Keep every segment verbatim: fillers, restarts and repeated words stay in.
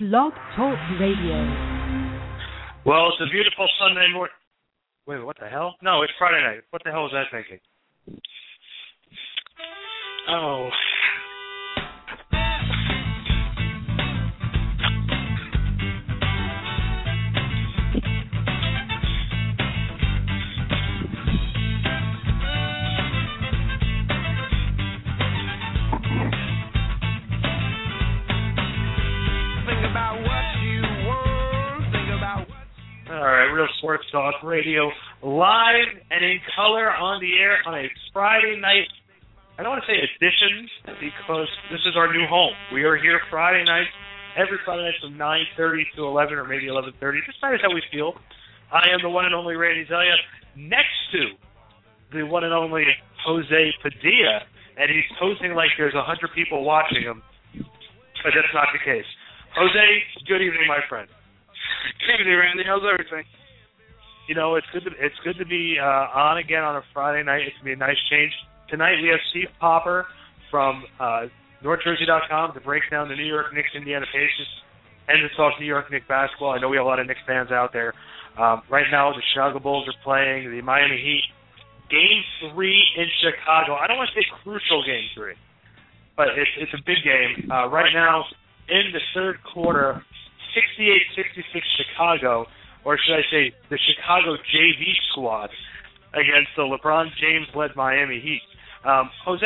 Blog Talk Radio. Well, it's a beautiful Sunday morning. Wait, what the hell? No, it's Friday night. What the hell was I thinking? Oh. All right, Real Sports Talk Radio, live and in color on the air on a Friday night. I don't want to say edition because this is our new home. We are here Friday night, every Friday night from nine thirty to eleven or maybe eleven thirty. Just nice how we feel. I am the one and only Randy Zelia, next to the one and only Jose Padilla, and he's posing like there's one hundred people watching him, but that's not the case. Jose, good evening, my friend. Good evening, Randy. How's everything? You know, it's good to it's good to be uh, on again on a Friday night. It's gonna be a nice change. Tonight we have Steve Popper from uh, North Jersey dot com to break down the New York Knicks Indiana Pacers and to talk New York Knicks basketball. I know we have a lot of Knicks fans out there. Um, right now, the Chicago Bulls are playing the Miami Heat. Game three in Chicago. I don't want to say crucial game three, but it's it's a big game. Uh, right now, in the third quarter, sixty-eight sixty-six Chicago, or should I say the Chicago J V squad against the LeBron James-led Miami Heat. Um, Jose,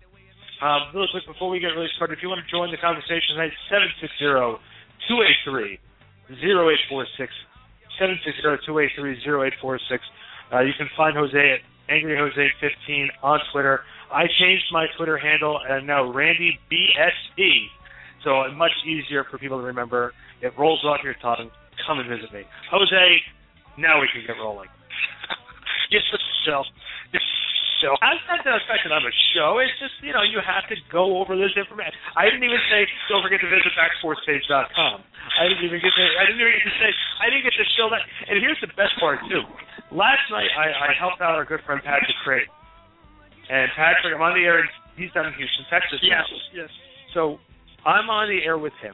um, really quick before we get really started, if you want to join the conversation tonight, seven six zero, two eight three, zero eight four six, seven six zero, two eight three, zero eight four six. Uh, you can find Jose at Angry Jose fifteen on Twitter. I changed my Twitter handle, and now Randy B S P, so it's much easier for people to remember. It rolls off your tongue. Come and visit me. Jose, now we can get rolling. Yes, it's a show. Yes, it's a show. How's that the effect on a show? It's just, you know, you have to go over this information. I didn't even say, don't forget to visit back sports page dot com. I didn't even get to, I didn't even get to say, I didn't get to show that. And here's the best part, too. Last night, I, I helped out our good friend Patrick Craig. And Patrick, I'm on the air. He's down in Houston, Texas. Yes, now. yes. So I'm on the air with him.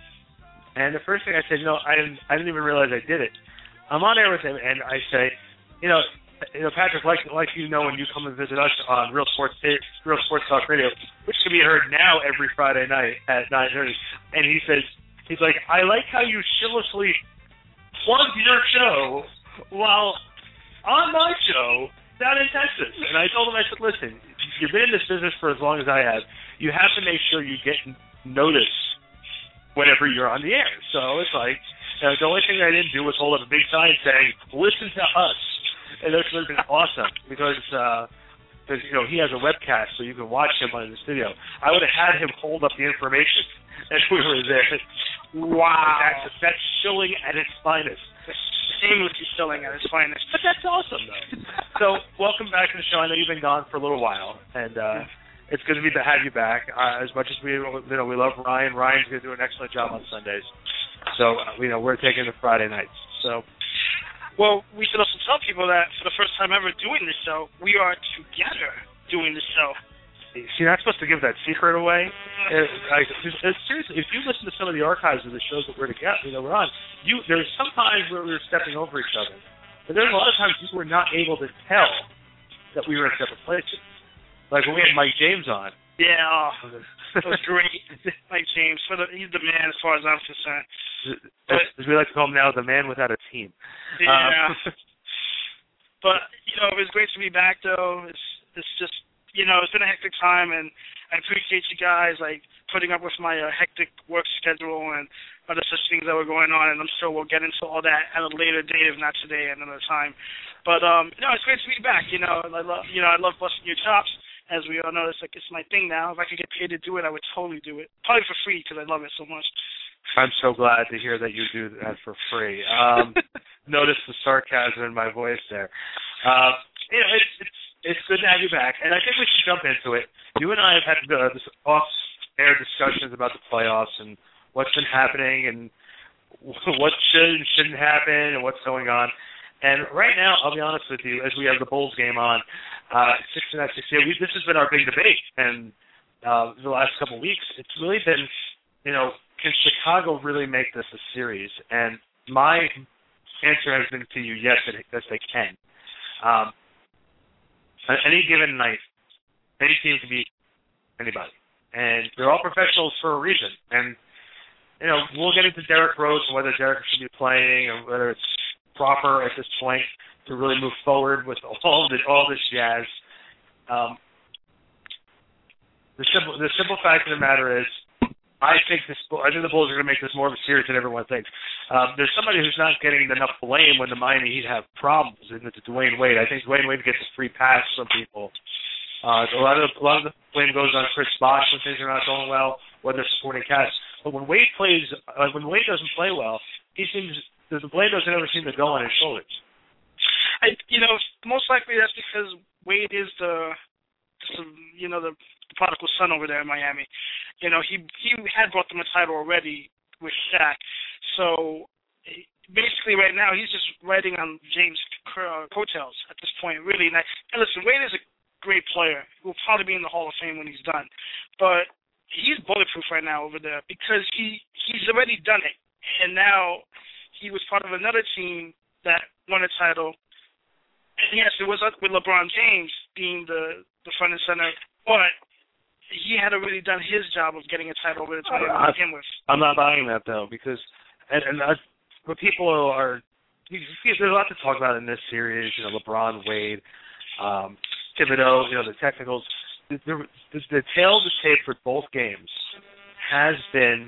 And the first thing I said, you know, I didn't, I didn't even realize I did it. I'm on air with him, and I say, you know, you know, Patrick, like like you know, when you come and visit us on Real Sports Real Sports Talk Radio, which can be heard now every Friday night at nine thirty, and he says, he's like, I like how you shillishly plug your show while on my show down in Texas. And I told him, I said, listen, you've been in this business for as long as I have. You have to make sure you get noticed whenever you're on the air. So it's like, you know, the only thing I didn't do was hold up a big sign saying, listen to us. And that would have been awesome because, uh, because, you know, he has a webcast so you can watch him on the studio. I would have had him hold up the information as we were there. Wow. That's, that's shilling at its finest. Shamelessly shilling at its finest. But that's awesome, though. So welcome back to the show. I know you've been gone for a little while, and uh, it's good to be to have you back. Uh, as much as we, you know, we love Ryan. Ryan's going to do an excellent job on Sundays. So, uh, you know, we're taking the Friday nights. So, well, we should also tell people that for the first time ever doing this show, we are together doing this show. See, you're not supposed to give that secret away. Uh, I, uh, seriously, if you listen to some of the archives of the shows that we're together, you know, we're on, you there's some times where we were stepping over each other, but there's a lot of times you were not able to tell that we were in separate places. Like when we had Mike James on. Yeah, oh, that was great. Mike James, for the, he's the man as far as I'm concerned. But, as we like to call him now, the man without a team. Yeah. Um, but, you know, it was great to be back, though. It's it's just, you know, it's been a hectic time, and I appreciate you guys, like, putting up with my uh, hectic work schedule and other such things that were going on, and I'm sure we'll get into all that at a later date, if not today, at another time. But, um, you know, it's great to be back, you know. I love, you know, I love busting your chops. As we all know, it's like it's my thing now. If I could get paid to do it, I would totally do it. Probably for free because I love it so much. I'm so glad to hear that you do that for free. Um, notice the sarcasm in my voice there. Uh, you know, it's, it's it's good to have you back, and I think we should jump into it. You and I have had uh, this off-air discussions about the playoffs and what's been happening and what should and shouldn't happen and what's going on. And right now, I'll be honest with you, as we have the Bulls game on, uh, sixty-nine sixty-eight, we, this has been our big debate. And uh, the last couple of weeks, it's really been, you know, can Chicago really make this a series? And my answer has been to you, yes, yes, they can. Um, on any given night, any team can beat anybody. And they're all professionals for a reason. And, you know, we'll get into Derrick Rose and whether Derrick should be playing or whether it's proper at this point to really move forward with all the, all this jazz. Um, the simple the simple fact of the matter is, I think this. I think the Bulls are going to make this more of a series than everyone thinks. Um, there's somebody who's not getting enough blame when the Miami Heat have problems, and it's Dwayne Wade. I think Dwayne Wade gets a free pass from people. Uh, a lot of a lot of the blame goes on Chris Bosh when things are not going well, or they're supporting cast. But when Wade plays, uh, when Wade doesn't play well, he seems the blame doesn't ever seem to go on his shoulders. I, you know, most likely that's because Wade is the, you know, the prodigal son over there in Miami. You know, he he had brought them a title already with Shaq. So basically right now he's just riding on James' uh, coattails at this point, really. And, I, and listen, Wade is a great player. He'll probably be in the Hall of Fame when he's done. But he's bulletproof right now over there because he, he's already done it. And now he was part of another team that won a title. And yes, it was with LeBron James being the, the front and center, but he had already done his job of getting a title over the time to begin with. I'm not buying that, though, because and, and I, what people are, there's a lot to talk about in this series, you know, LeBron, Wade, um, Thibodeau, you know, the technicals. The, the, the tail of the tape for both games has been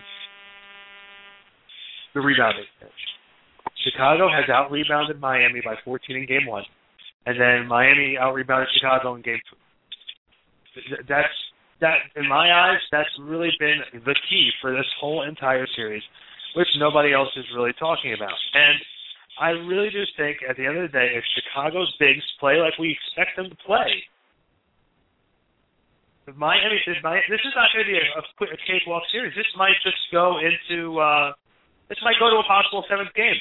the rebounding. Chicago has out-rebounded Miami by fourteen in game one, and then Miami out-rebounded Chicago in game two. That's That, in my eyes, that's really been the key for this whole entire series, which nobody else is really talking about. And I really do think, at the end of the day, if Chicago's bigs play like we expect them to play, if Miami, if Miami, this is not going to be a, a cakewalk series. This might just go into, uh, this might go to a possible seventh game.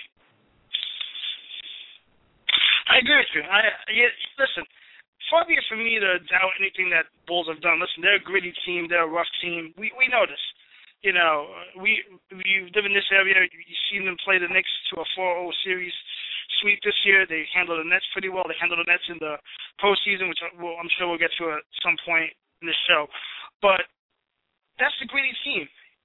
I agree with you. I, I listen. Far be it for me to doubt anything that Bulls have done. Listen, they're a gritty team. They're a rough team. We we know this. You know, we we live in this area. You've seen them play the Knicks to a four oh series sweep this year. They handled the Nets pretty well. They handled the Nets in the postseason, which we'll, I'm sure we'll get to at some point in the show. But that's a gritty team.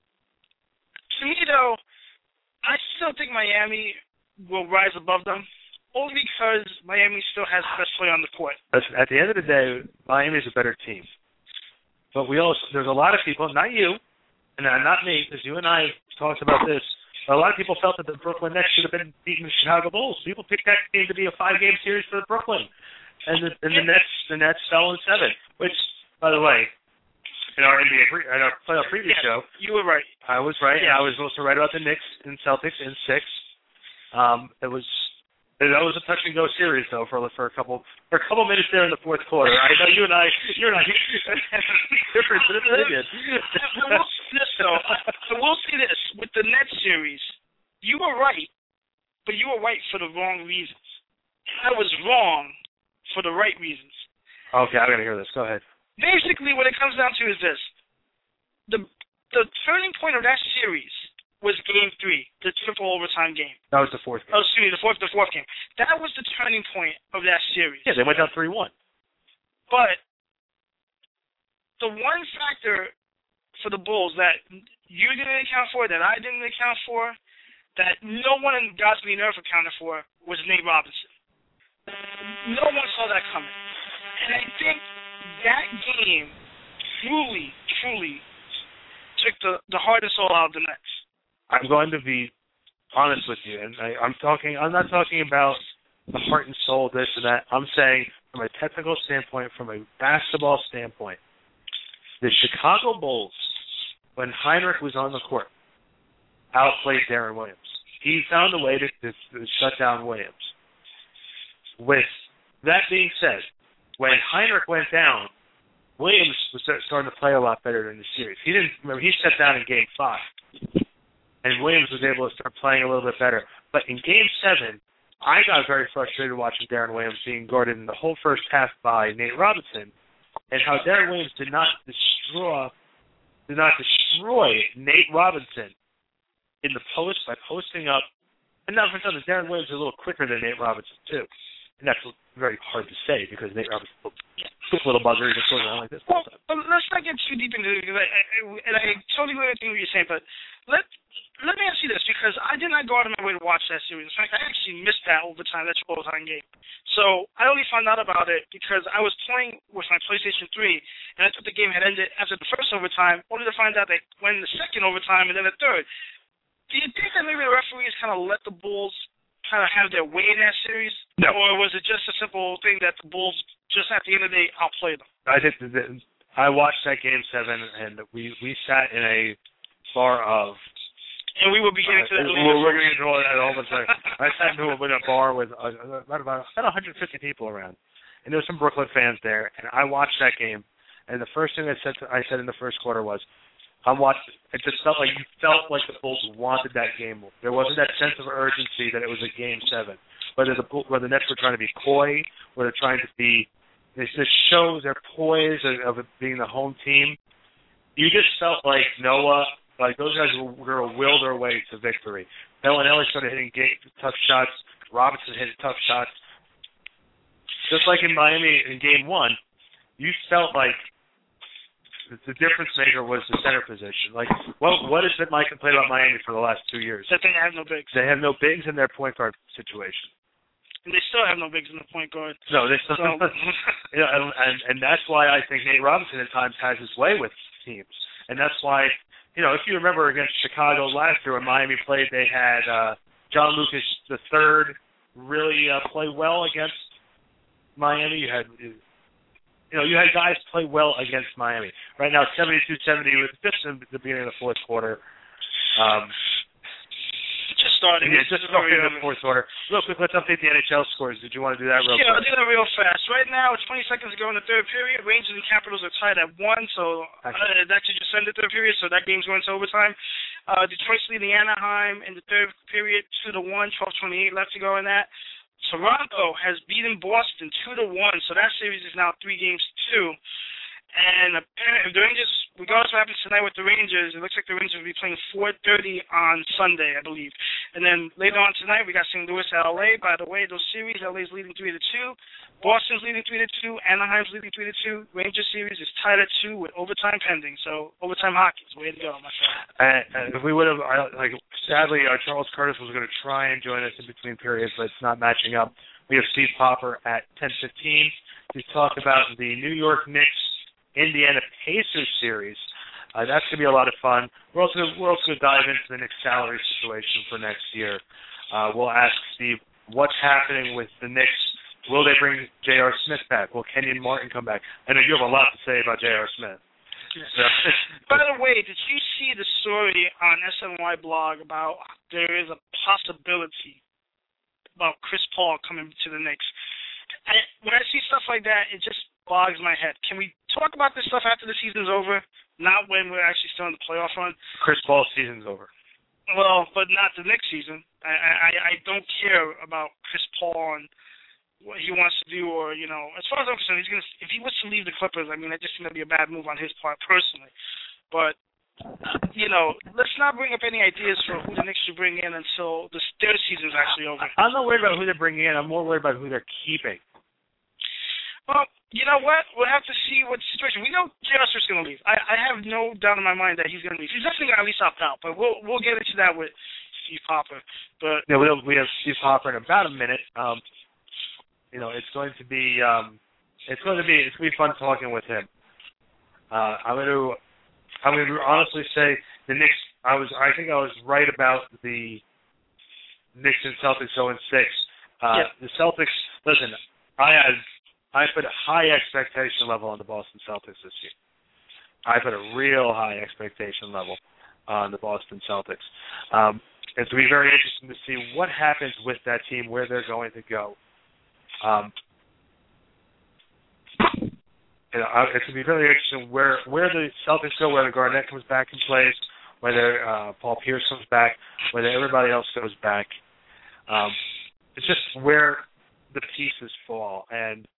To me, though, I still think Miami will rise above them. Only because Miami still has the best player on the court. At the end of the day, Miami is a better team. But we also, there's a lot of people, not you, and not me, because you and I talked about this, but a lot of people felt that the Brooklyn Nets should have been beating the Chicago Bulls. People picked that game to be a five-game series for Brooklyn. And the, and the Nets the Nets fell in seven, which, by the way, in our N B A, pre- in our playoff preview yes, show, you were right. I was right. Yes. I was also right about the Knicks and Celtics in six. Um, it was... That was a touch and go series though for for a couple for a couple minutes there in the fourth quarter. I know you and I you and I different opinion. I will say this though. I will say this with the Nets series, you were right, but you were right for the wrong reasons. I was wrong for the right reasons. Okay, I'm gonna hear this. Go ahead. Basically, what it comes down to is this: the the turning point of that series was game three, the triple overtime game. That was the fourth game. Oh, excuse me, the fourth, the fourth game. That was the turning point of that series. Yeah, they went down three one. But the one factor for the Bulls that you didn't account for, that I didn't account for, that no one in God's green earth accounted for was Nate Robinson. No one saw that coming. And I think that game truly, truly took the, the heart and soul out of the Nets. I'm going to be honest with you, and I, I'm talking. I'm not talking about the heart and soul, this and that. I'm saying from a technical standpoint, from a basketball standpoint, the Chicago Bulls, when Heinrich was on the court, outplayed Darren Williams. He found a way to, to, to shut down Williams. With that being said, when Heinrich went down, Williams was starting to play a lot better in the series. He didn't remember he shut down in Game Five. And Williams was able to start playing a little bit better. But in Game seven, I got very frustrated watching Darren Williams being guarded in the whole first half by Nate Robinson, and how Darren Williams did not destroy, did not destroy Nate Robinson in the post by posting up, and not for nothing, Darren Williams is a little quicker than Nate Robinson, too. And that's very hard to say because Nate Robinson is a little buzzer, he just goes around like this. Well, but let's not get too deep into it, because I, I, and I totally agree with what you're saying, but let let me ask you this, because I did not go out of my way to watch that series. In fact, I actually missed that overtime, that overtime game. So I only found out about it because I was playing with my PlayStation three, and I thought the game had ended after the first overtime, only to find out they went in the second overtime and then the third. Do you think that maybe the referees kind of let the Bulls kind of have their way in that series? No. Or was it just a simple thing that the Bulls, just at the end of the day, outplayed them? I think that I watched that game seven, and we, we sat in a bar of... And we will be getting to that uh, later. We're, we're going to get to all that all the time. I sat into a, in a bar with uh, about, about, about one hundred fifty people around, and there were some Brooklyn fans there, and I watched that game, and the first thing I said, to, I said in the first quarter was, I'm watching. It just felt like you felt like the Bulls wanted that game. There wasn't that sense of urgency that it was a game seven. Whether the whether the Nets were trying to be coy, or they're trying to be, this just shows their poise of, of it being the home team. You just felt like Noah, like those guys were, were going to will their way to victory. Bellinelli started hitting game, tough shots. Robinson hit tough shots. Just like in Miami in game one, you felt like the difference maker was the center position. Like, what what has been my complaint about Miami for the last two years? That they have no bigs. They have no bigs in their point guard situation. And they still have no bigs in the point guard. No, they still. So. you know, and, and and that's why I think Nate Robinson at times has his way with teams, and that's why, you know, if you remember against Chicago last year when Miami played, they had uh, John Lucas the third really uh, play well against Miami. You had. You know, you had guys play well against Miami. Right now, seventy-two seventy with just in the beginning of the fourth quarter. Um, just starting. Yeah, just starting in the fourth quarter. Real quick, let's update the N H L scores. Did you want to do that real yeah, quick? Yeah, I'll do that real fast. Right now, it's twenty seconds to go in the third period. Rangers and Capitals are tied at one, so uh, that should just end the third period, so that game's going to overtime. Uh, Detroit's leading Anaheim in the third period, two to one, twelve twenty-eight left to go in that. Toronto has beaten Boston two to one, so that series is now three games to two. And if the Rangers, regardless of what happens tonight with the Rangers, it looks like the Rangers will be playing four thirty on Sunday, I believe. And then later on tonight, we got Saint Louis at L A. By the way, those series, L A's leading three to two, Boston's leading three to two, Anaheim's leading three to two. Rangers series is tied at two with overtime pending. So overtime hockey is way to go, my friend. And, and if we would have, like, sadly, uh, Charles Curtis was going to try and join us in between periods, but it's not matching up. We have Steve Popper at ten fifteen to talk about the New York Knicks Indiana Pacers series. Uh, that's going to be a lot of fun. We're also we're also going to dive into the Knicks salary situation for next year. Uh, we'll ask Steve what's happening with the Knicks. Will they bring J R. Smith back? Will Kenyon Martin come back? I know you have a lot to say about J R. Smith. So. By the way, did you see the story on S N Y blog about there is a possibility about Chris Paul coming to the Knicks? I, when I see stuff like that, it just bogs my head. Can we talk about this stuff after the season's over, not when we're actually still in the playoff run? Chris Paul's season's over. Well, but not the next season. I, I, I don't care about Chris Paul and what he wants to do, or, you know, as far as I'm concerned, he's gonna, if he was to leave the Clippers, I mean, that just seemed to be a bad move on his part personally. But, you know, let's not bring up any ideas for who the Knicks should bring in until the, their season's actually over. I'm not worried about who they're bringing in. I'm more worried about who they're keeping. Well, you know what? We'll have to see what the situation. We know J R. Smith's going to leave. I, I have no doubt in my mind that he's going to leave. He's definitely going to at least opt out, but we'll we'll get into that with Steve Popper. But yeah, we have, we have Steve Popper in about a minute. Um, you know, it's going to be um, it's going to be it's going to be fun talking with him. Uh, I'm going to I'm going to honestly say the Knicks. I was I think I was right about the Knicks and Celtics going six. Uh, yeah. The Celtics. Listen, I had. I put a high expectation level on the Boston Celtics this year. I put a real high expectation level on the Boston Celtics. Um, it's going to be very interesting to see what happens with that team, where they're going to go. Um, you know, it's going to be very interesting where where the Celtics go, whether Garnett comes back in place, whether uh, Paul Pierce comes back, whether everybody else goes back. Um, it's just where the pieces fall. And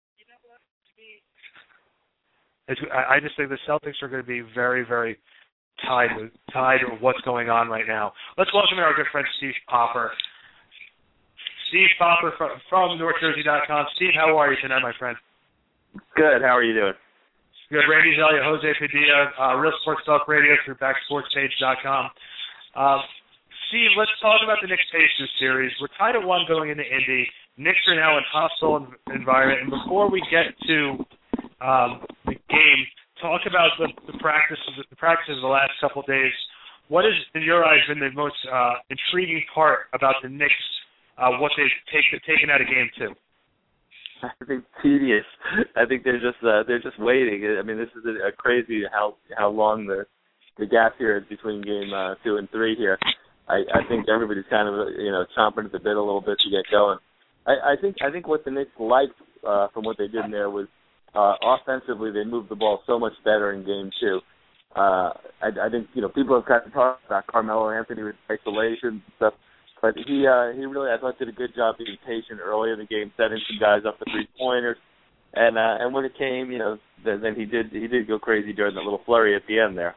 It's, I just think the Celtics are going to be very, very tide, tide of what's going on right now. Let's welcome in our good friend Steve Popper. Steve Popper from, from North Jersey dot com. Steve, how are you tonight, my friend? Good. How are you doing? Good. Randy Zelia, Jose Padilla, uh, Real Sports Talk Radio through back sports page dot com. Um, Steve, let's talk about the Knicks-Pacers series. We're tied at one going into Indy. Knicks are now in a hostile environment. And before we get to um, the game, talk about the, the practices, the practices of the last couple of days. What has, in your eyes, been the most uh, intriguing part about the Knicks? Uh, what they've take, taken out of game two? I think tedious. I think they're just uh, they're just waiting. I mean, this is a, a crazy how how long the the gap here is between game uh, two and three here. I, I think everybody's kind of you know chomping at the bit a little bit to get going. I, I think I think what the Knicks liked uh, from what they did in there was uh, offensively they moved the ball so much better in game two. Uh, I, I think you know people have kind of talked about Carmelo Anthony with isolation and stuff. But he uh, he really, I thought, did a good job being patient early in the game, setting some guys up for three pointers, and uh, and when it came, you know, then, then he did he did go crazy during that little flurry at the end there.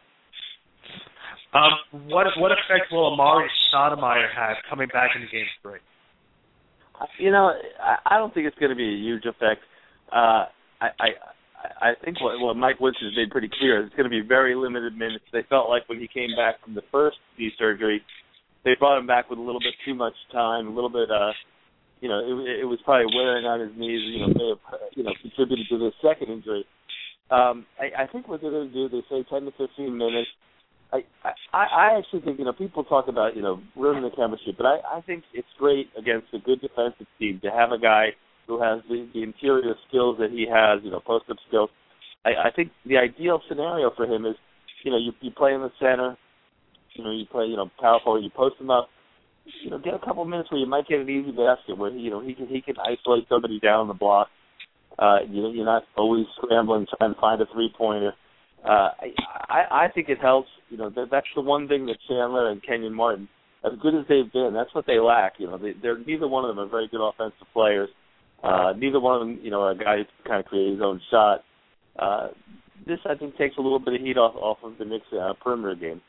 Um, what what effect will Amari Stoudemire have coming back into game three? You know, I, I don't think it's going to be a huge effect. Uh, I, I I think what, what Mike Woods has made pretty clear is it's going to be very limited minutes. They felt like when he came back from the first knee surgery, they brought him back with a little bit too much time, a little bit, uh, you know, it, it was probably wearing on his knees, you know, may have, you know, contributed to the second injury. Um, I, I think what they're going to do, they say ten to fifteen minutes. I, I, I actually think, you know, people talk about, you know, ruining the chemistry, but I, I think it's great against a good defensive team to have a guy who has the, the interior skills that he has, you know, post-up skills. I, I think the ideal scenario for him is, you know, you, you play in the center, you know, you play, you know, power forward, you post him up, you know, get a couple minutes where you might get an easy basket where, you know, he can he can isolate somebody down the block. Uh, you know, you're not always scrambling trying to find a three-pointer. Uh, I, I I think it helps. You know, that, that's the one thing that Chandler and Kenyon Martin, as good as they've been, that's what they lack. You know, they, they're neither one of them are very good offensive players. Uh, neither one of them, you know, are a guy who can kind of create his own shot. Uh, this, I think, takes a little bit of heat off off of the Knicks' uh, perimeter game.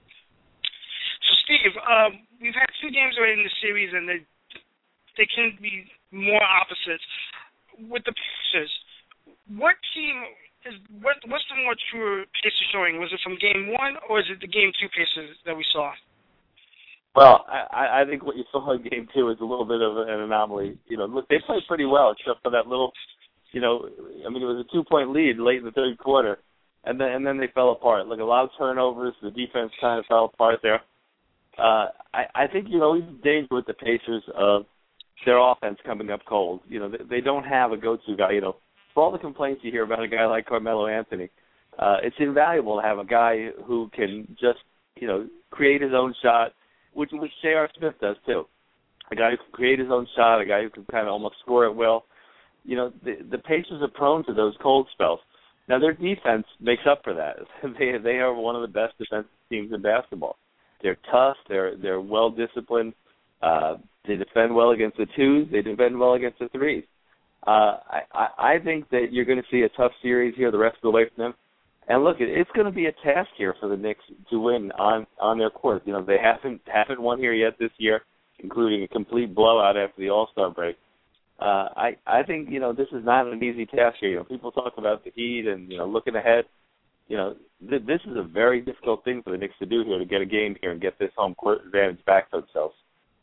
So, Steve, um, we've had two games already in the series, and they they can be more opposites. With the Pacers, what team is what? What's the more true Pacers showing? Was it from game one, or is it the game two Pacers that we saw? Well, I, I think what you saw in game two is a little bit of an anomaly. You know, look, they played pretty well, except for that little, you know, I mean, it was a two-point lead late in the third quarter, and then and then they fell apart. Like a lot of turnovers, the defense kind of fell apart there. Uh, I, I think you know he's danger with the Pacers of their offense coming up cold. You know, they, they don't have a go-to guy. You know, for all the complaints you hear about a guy like Carmelo Anthony, uh, it's invaluable to have a guy who can just, you know, create his own shot, which which J R. Smith does too. A guy who can create his own shot, a guy who can kind of almost score at will. You know, the, the Pacers are prone to those cold spells. Now their defense makes up for that. they they are one of the best defensive teams in basketball. They're tough. They're they're well disciplined. Uh, they defend well against the twos. They defend well against the threes. Uh, I, I I think that you're going to see a tough series here the rest of the way from them. And look, it's going to be a task here for the Knicks to win on, on their court. You know, they haven't haven't won here yet this year, including a complete blowout after the All-Star break. Uh, I I think you know this is not an easy task here. You know, people talk about the Heat and you know looking ahead. You know, th- this is a very difficult thing for the Knicks to do here, to get a game here and get this home court advantage back to themselves.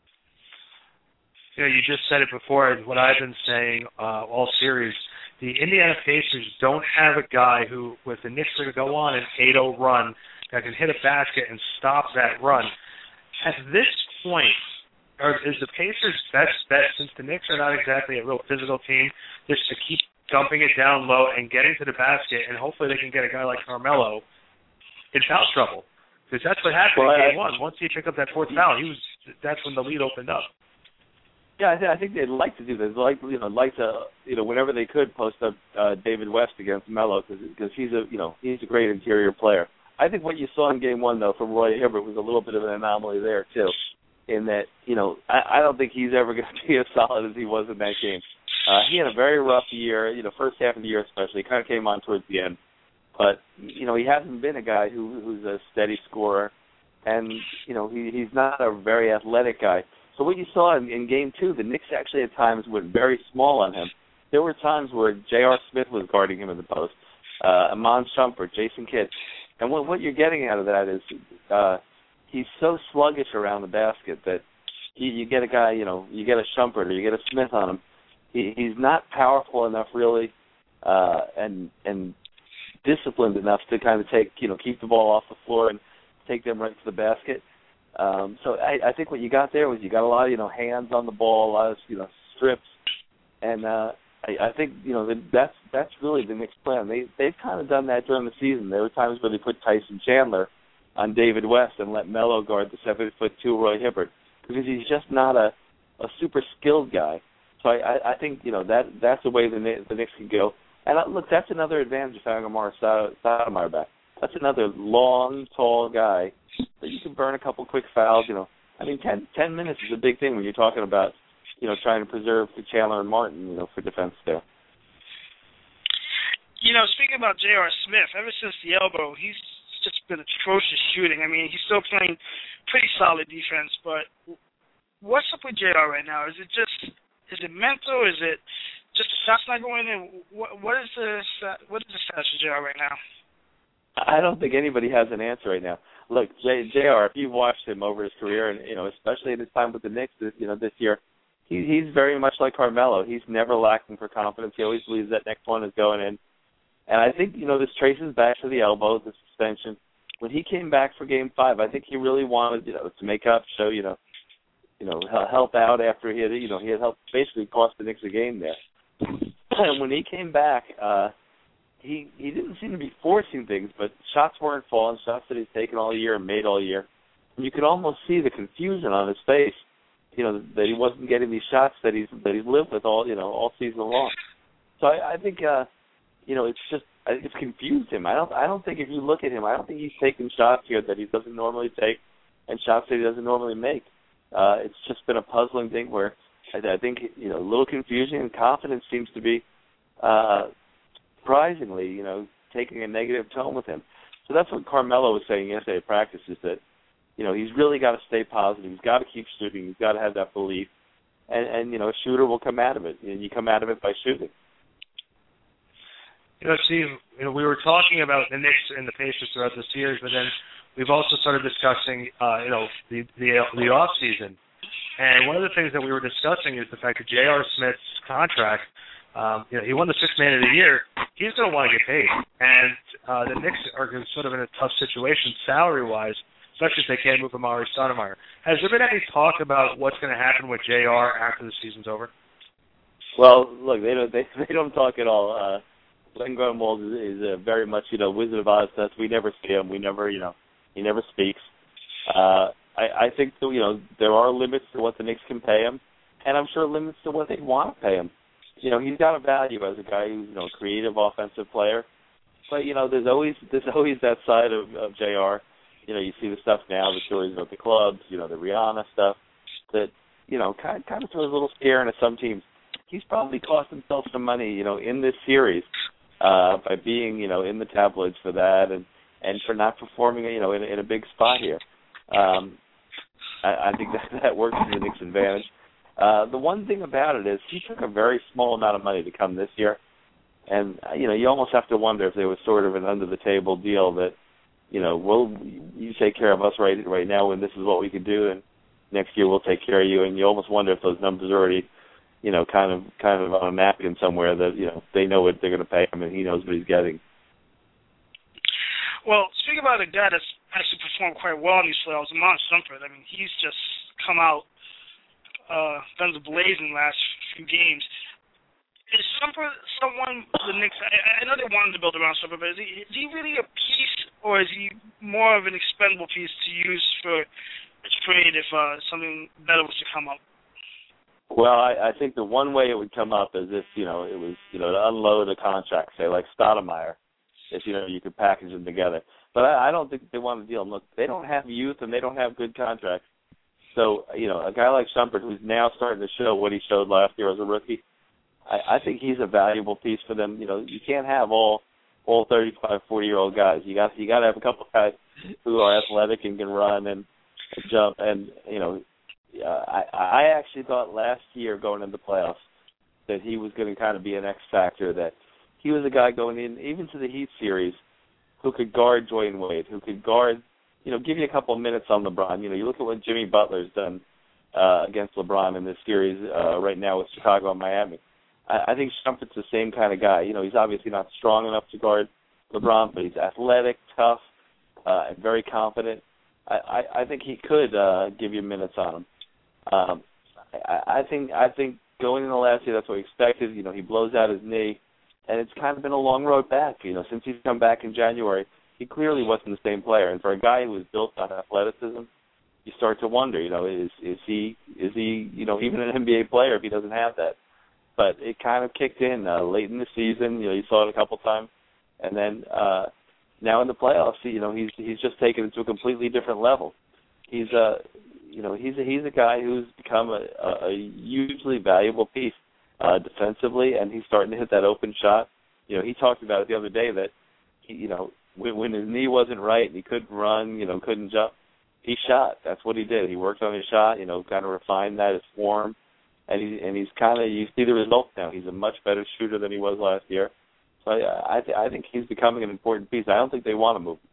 You know, you just said it before, what I've been saying uh, all series. The Indiana Pacers don't have a guy who, with the Knicks going to go on an eight oh run, that can hit a basket and stop that run. At this point, are, is the Pacers' best bet, since the Knicks are not exactly a real physical team, just to keep dumping it down low and getting to the basket, and hopefully they can get a guy like Carmelo in foul trouble. Because that's what happened well, in game I, one. Once he picked up that fourth foul, he was that's when the lead opened up. Yeah, I, th- I think they'd like to do this. They'd like, you know, like to, you know, whenever they could post up uh, David West against Melo because he's a, you know, he's a great interior player. I think what you saw in game one though from Roy Hibbert was a little bit of an anomaly there too, in that, you know, I, I don't think he's ever going to be as solid as he was in that game. Uh, he had a very rough year, you know, first half of the year especially. He kind of came on towards the end. but you know he hasn't been a guy who who's a steady scorer, and you know he he's not a very athletic guy. So what you saw in, in game two, the Knicks actually at times went very small on him. There were times where J R. Smith was guarding him in the post, uh, Iman Shumpert, Jason Kidd, and what what you're getting out of that is uh, he's so sluggish around the basket that you, you get a guy, you know, you get a Shumpert or you get a Smith on him. He, he's not powerful enough really, uh, and and disciplined enough to kind of take, you know, keep the ball off the floor and take them right to the basket. Um, so I, I think what you got there was you got a lot of, you know, hands on the ball, a lot of, you know, strips, and uh, I, I think, you know, that's that's really the Knicks' plan. They they've kind of done that during the season. There were times where they put Tyson Chandler on David West and let Melo guard the seven foot two Roy Hibbert because he's just not a, a super skilled guy. So I, I, I think, you know, that that's the way the the Knicks can go. And uh, look, that's another advantage of having Amar Stoudemire back. That's another long, tall guy that you can burn a couple quick fouls. You know, I mean, ten, ten minutes is a big thing when you're talking about, you know, trying to preserve Chandler and Martin, you know, for defense there. You know, speaking about J R. Smith, ever since the elbow, he's just been atrocious shooting. I mean, he's still playing pretty solid defense, but what's up with J R right now? Is it just, is it mental? Is it just the shots not going in? What, what is the what is the status of J R right now? I don't think anybody has an answer right now. Look, J, JR, if you've watched him over his career, and you know, especially in his time with the Knicks, this, you know, this year, he, he's very much like Carmelo. He's never lacking for confidence. He always believes that next one is going in. And I think, you know, this traces back to the elbow, the suspension. When he came back for Game Five, I think he really wanted, you know, to make up, show, you know, you know, help out after he had, you know, he had helped basically cost the Knicks a game there. And when he came back, uh, he he didn't seem to be forcing things, but shots weren't falling, shots that he's taken all year and made all year. And you could almost see the confusion on his face, you know, that he wasn't getting these shots that he's that he's lived with all, you know, all season long. So I, I think, uh, you know, it's just I think it's confused him. I don't I don't think if you look at him, I don't think he's taking shots here that he doesn't normally take and shots that he doesn't normally make. Uh, it's just been a puzzling thing where I, I think, you know, a little confusion and confidence seems to be. Uh, surprisingly, you know, taking a negative tone with him. So that's what Carmelo was saying yesterday at practice is that, you know, he's really got to stay positive. He's got to keep shooting. He's got to have that belief. And, and, you know, a shooter will come out of it. And you come out of it by shooting. You know, Steve, you know, we were talking about the Knicks and the Pacers throughout the series, but then we've also started discussing, uh, you know, the, the, the off season. And one of the things that we were discussing is the fact that J R. Smith's contract, Um, you know, he won the Sixth Man of the Year. He's going to want to get paid, and uh, the Knicks are sort of in a tough situation salary-wise, especially if they can't move Amari Stoudemire. Has there been any talk about what's going to happen with J R after the season's over? Well, look, they don't they, they don't talk at all. Uh, Glenn Grunwald is, is uh, very much, you know, Wizard of Oz to us. We never see him. We never, you know, he never speaks. Uh, I, I think that, you know, there are limits to what the Knicks can pay him, and I'm sure limits to what they want to pay him. You know, he's got a value as a guy who's, you know, a creative offensive player. But, you know, there's always there's always that side of, of J R. You know, you see the stuff now, the stories about the clubs, you know, the Rihanna stuff, that, you know, kind, kind of throws a little scare into some teams. He's probably cost himself some money, you know, in this series uh, by being, you know, in the tabloids for that and, and for not performing, you know, in, in a big spot here. Um, I, I think that, that works to the Knicks' advantage. Uh, the one thing about it is he took a very small amount of money to come this year. And, you know, you almost have to wonder if there was sort of an under-the-table deal that, you know, we'll, you take care of us right right now and this is what we can do, and next year we'll take care of you. And you almost wonder if those numbers are already, you know, kind of kind of on a napkin somewhere that, you know, they know what they're going to pay him and he knows what he's getting. Well, speaking about a guy that's actually performed quite well in these playoffs, Iman Shumpert, I mean, he's just come out Uh, guns blazing last few games. Is Shumpert someone the Knicks? I, I know they wanted to build around Shumpert, but is he, is he really a piece, or is he more of an expendable piece to use for a trade if uh, something better was to come up? Well, I, I think the one way it would come up is if, you know, it was, you know, to unload a contract, say like Stoudemire, if, you know, you could package them together. But I, I don't think they want to deal. Look, they don't have youth and they don't have good contracts. So, you know, a guy like Shumpert, who's now starting to show what he showed last year as a rookie, I, I think he's a valuable piece for them. You know, you can't have all all thirty-five, forty-year-old guys. You got you got to have a couple of guys who are athletic and can run and, and jump. And you know, uh, I I actually thought last year going into the playoffs that he was going to kind of be an X factor. That he was a guy going in even to the Heat series who could guard Dwayne Wade, who could guard, you know, give you a couple of minutes on LeBron. You know, you look at what Jimmy Butler's done uh, against LeBron in this series uh, right now with Chicago and Miami. I, I think Shumpert's the same kind of guy. You know, he's obviously not strong enough to guard LeBron, but he's athletic, tough, uh, and very confident. I, I, I think he could uh, give you minutes on him. Um, I, I think I think going in the last year, that's what we expected. You know, he blows out his knee, and it's kind of been a long road back. You know, since he's come back in January, he clearly wasn't the same player. And for a guy who was built on athleticism, you start to wonder, you know, is is he is he you know even an N B A player if he doesn't have that? But it kind of kicked in uh, late in the season. You know, you saw it a couple times, and then uh, now in the playoffs, you know, he's he's just taken it to a completely different level. He's a you know he's a, he's a guy who's become a, a, a hugely valuable piece uh, defensively, and he's starting to hit that open shot. You know, he talked about it the other day that he, you know when, when his knee wasn't right and he couldn't run, you know, couldn't jump, he shot. That's what he did. He worked on his shot. You know, kind of refined that, his form. And he and he's kind of, you see the results now. He's a much better shooter than he was last year. So I I, th- I think he's becoming an important piece. I don't think they want to move him.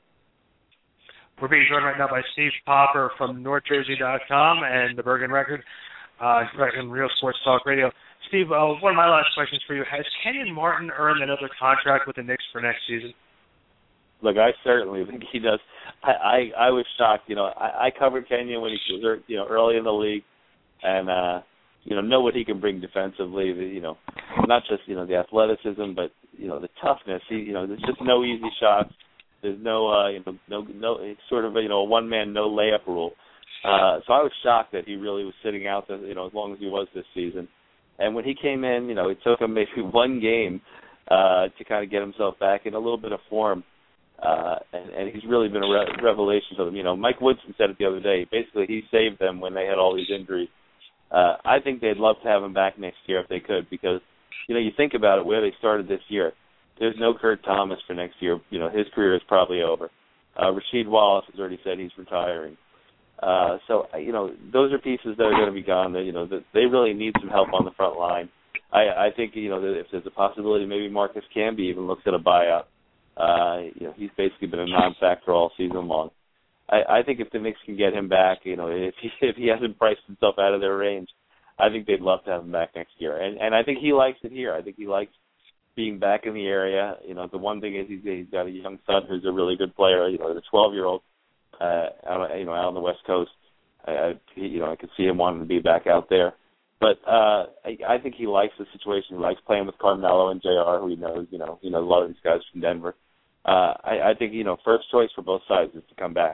We're being joined right now by Steve Popper from North Jersey dot com and the Bergen Record, uh, and Real Sports Talk Radio. Steve, uh, one of my last questions for you: has Kenyon Martin earned another contract with the Knicks for next season? Look, I certainly think he does. I I, I was shocked. You know, I, I covered Kenyon when he was you know early in the league, and. uh You know, know what he can bring defensively. You know, not just you know the athleticism, but you know the toughness. He, you know, there's just no easy shots. There's no, uh, you know, no, no. It's sort of a, you know a one man no layup rule. Uh, so I was shocked that he really was sitting out, the, you know, as long as he was this season. And when he came in, you know, it took him maybe one game uh, to kind of get himself back in a little bit of form. Uh, and, and he's really been a re- revelation for them. You know, Mike Woodson said it the other day. Basically, he saved them when they had all these injuries. Uh, I think they'd love to have him back next year if they could, because, you know, you think about it, where they started this year. There's no Kurt Thomas for next year. You know, his career is probably over. Uh, Rasheed Wallace has already said he's retiring. Uh, so, you know, those are pieces that are going to be gone. That, you know, that they really need some help on the front line. I, I think, you know, that if there's a possibility maybe Marcus Camby even looks at a buyout. Uh, you know, he's basically been a non-factor all season long. I, I think if the Knicks can get him back, you know, if he if he hasn't priced himself out of their range, I think they'd love to have him back next year. And and I think he likes it here. I think he likes being back in the area. You know, the one thing is he's, he's got a young son who's a really good player. You know, the twelve-year-old, uh, out, you know, out on the West Coast. I, I you know I could see him wanting to be back out there. But uh, I, I think he likes the situation. He likes playing with Carmelo and J R, who he knows. You know, he knows a lot of these guys from Denver. Uh, I, I think you know first choice for both sides is to come back.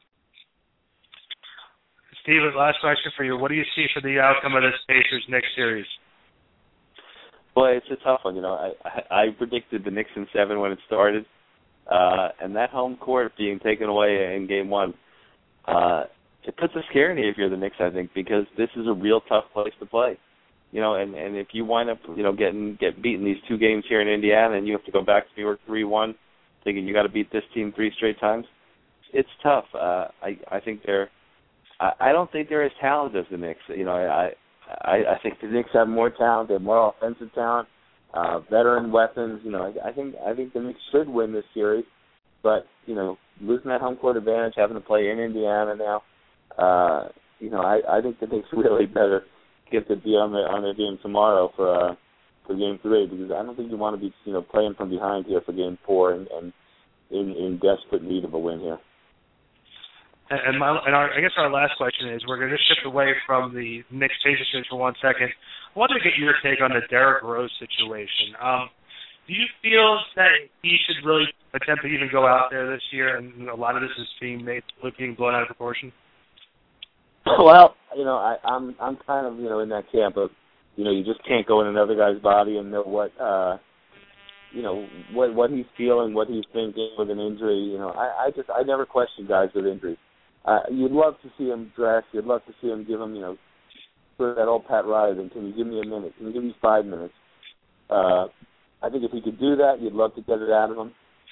Steve, last question for you. What do you see for the outcome of this Pacers-Knicks series? Boy, it's a tough one. You know, I, I, I predicted the Knicks in seven when it started, uh, and that home court being taken away in Game One, uh, it puts a scare in you if you're the Knicks, I think, because this is a real tough place to play. You know, and, and if you wind up, you know, getting get beaten these two games here in Indiana, and you have to go back to New York three one, thinking you got to beat this team three straight times, it's tough. Uh, I I think they're. I don't think they're as talented as the Knicks. You know, I, I I think the Knicks have more talent. They have more offensive talent, uh, veteran weapons. You know, I, I think I think the Knicks should win this series. But you know, losing that home court advantage, having to play in Indiana now, uh, you know, I, I think the Knicks really better get to be on their on their game tomorrow for uh, for Game Three, because I don't think you want to be you know playing from behind here for Game Four and, and in, in desperate need of a win here. And, my, and our, I guess our last question is, we're going to shift away from the Knicks Pacers series for one second. I wanted to get your take on the Derrick Rose situation. Um, do you feel that he should really attempt to even go out there this year, and a lot of this is being made, being blown out of proportion? Well, you know, I, I'm I'm kind of you know in that camp of, you know, you just can't go in another guy's body and know what uh, you know what what he's feeling, what he's thinking with an injury. You know, I, I just I never question guys with injuries. Uh, you'd love to see him dress. You'd love to see him give him, you know, for that old Pat Riley thing. Can you give me a minute? Can you give me five minutes? Uh, I think if he could do that, you'd love to get it out of him.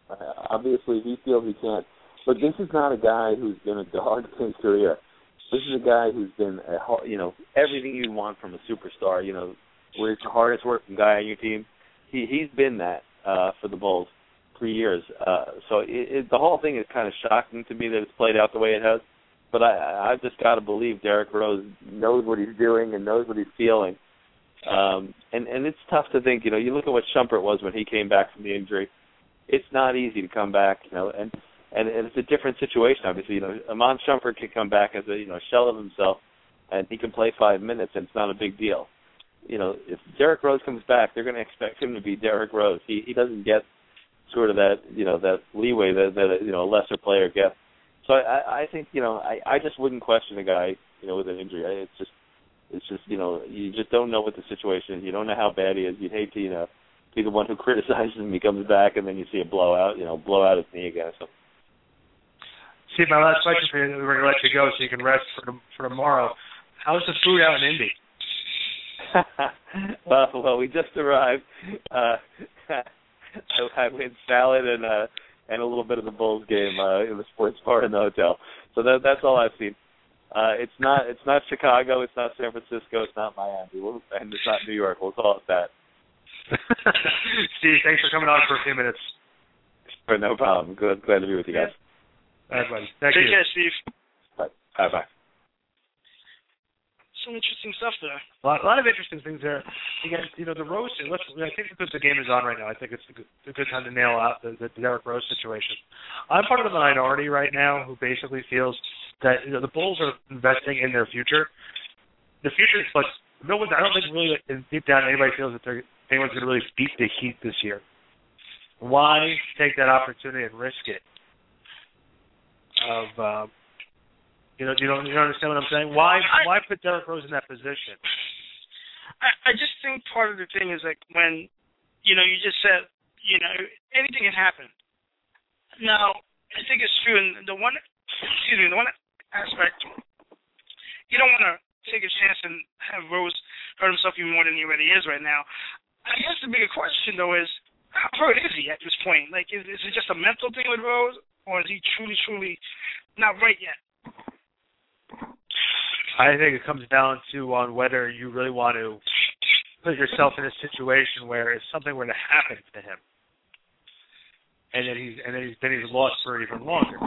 Uh, obviously, he feels he can't. But this is not a guy who's been a dog his career. This is a guy who's been, a, you know, everything you'd want from a superstar. You know, where he's the hardest working guy on your team. He he's been that uh, for the Bulls for years. Uh, so it, it, the whole thing is kind of shocking to me that it's played out the way it has. But I I've just got to believe Derrick Rose knows what he's doing and knows what he's feeling. Um, and and it's tough to think. You know, you look at what Shumpert was when he came back from the injury. It's not easy to come back. You know, and. And, and it's a different situation, obviously. You know, Iman Shumpert can come back as a you know shell of himself, and he can play five minutes, and it's not a big deal. You know, if Derrick Rose comes back, they're going to expect him to be Derrick Rose. He he doesn't get sort of that you know that leeway that that you know a lesser player gets. So I I think you know I I just wouldn't question a guy you know with an injury. It's just it's just you know you just don't know what the situation is. You don't know how bad he is. You'd hate to you know be the one who criticizes him. He comes back, and then you see a blowout. You know, blow out his knee again or something. See, my last question for you, we're going to let you go so you can rest for, for tomorrow. How's the food out in Indy? well, well, we just arrived. Uh, I, I went salad and uh, and a little bit of the Bulls game uh, in the sports bar in the hotel. So that, that's all I've seen. Uh, it's not it's not Chicago, it's not San Francisco, it's not Miami, we'll, and it's not New York. We'll call it that. Steve, thanks for coming on for a few minutes. Sure, no problem. Good, glad to be with you guys. All right, buddy. Thank Take you. care, Steve. Bye. Bye. Bye. Some interesting stuff there. A lot, a lot of interesting things there. Again, you know, the Rose. Let's. I think because the game is on right now, I think it's a good, a good time to nail out the, the Derrick Rose situation. I'm part of the minority right now who basically feels that you know the Bulls are investing in their future. The future, but no one. I don't think really deep down anybody feels that they're, anyone's going to really beat the Heat this year. Why take that opportunity and risk it? Of uh, you know, do you don't you don't understand what I'm saying? Why I, why put Derrick Rose in that position? I, I just think part of the thing is like when you know you just said you know anything can happen. Now I think it's true, and the one excuse me the one aspect you don't want to take a chance and have Rose hurt himself even more than he already is right now. I guess the bigger question though is how hurt is he at this point? Like is, is it just a mental thing with Rose? Or is he truly, truly not right yet? I think it comes down to on whether you really want to put yourself in a situation where if something were to happen to him, and then he's and then he's then he's lost for even longer.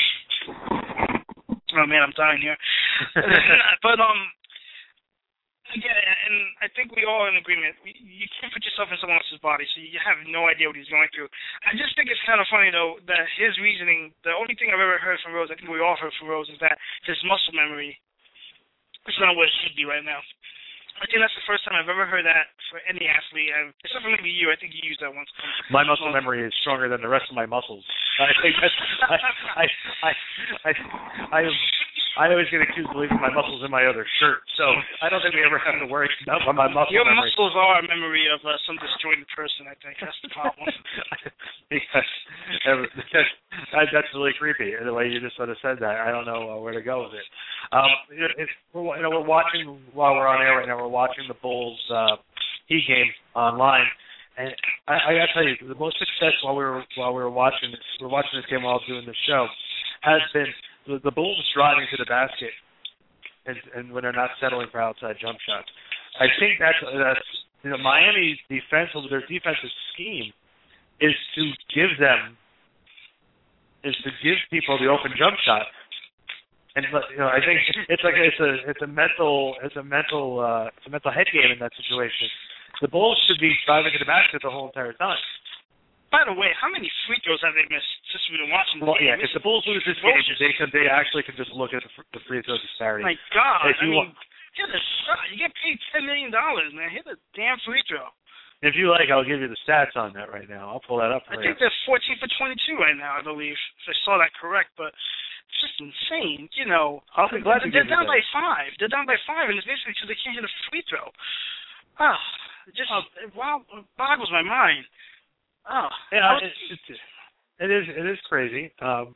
Oh man, I'm dying here. But um, again, and I think we all are in agreement. You can't put yourself in someone else's body, so you have no idea what he's going through. I just think it's kind of funny, though, that his reasoning, the only thing I've ever heard from Rose, I think we all heard from Rose, is that his muscle memory is not what it should be right now. I think that's the first time I've ever heard that for any athlete, and except for maybe you. I think you used that once. My muscle memory is stronger than the rest of my muscles. I think that's, I, I, I, I, I, I always get accused of leaving my muscles in my other shirt, so I don't think we ever have to worry about my muscle Your memory. muscles are a memory of uh, some disjointed person, I think. That's the problem. because, because that, that's really creepy, the way you just sort of said that. I don't know uh, where to go with it. Um, it, it we're, you know, we're watching, while we're on air right now, we're watching the Bulls uh, Heat game online. And I, I got to tell you, the most success while we were while we were watching this, we we're watching this game while doing the show, has been the, the Bulls driving to the basket, and, and when they're not settling for outside jump shots. I think that's that's you know Miami's defense, their defensive scheme, is to give them is to give people the open jump shot. And you know, I think it's like it's a it's a mental it's a mental uh, it's a mental head game in that situation. The Bulls should be driving to the basket the whole entire time. By the way, how many free throws have they missed since we've been watching? Well, yeah, if the Bulls lose this game, they can they actually can just look at the free throw disparity. My God, if I you mean, want, hit a shot. You get paid ten million dollars, man. Hit a damn free throw. If you like, I'll give you the stats on that right now. I'll pull that up for I you. think they're fourteen for twenty-two right now, I believe. If I saw that correct, but it's just insane. You know, I'll be glad to they're give down you by that. five. They're down by five, and it's basically because they can't hit a free throw. Ah, it just Oh. it wow, it boggles my mind. Oh, Yeah, it, it, it is it is crazy. Um,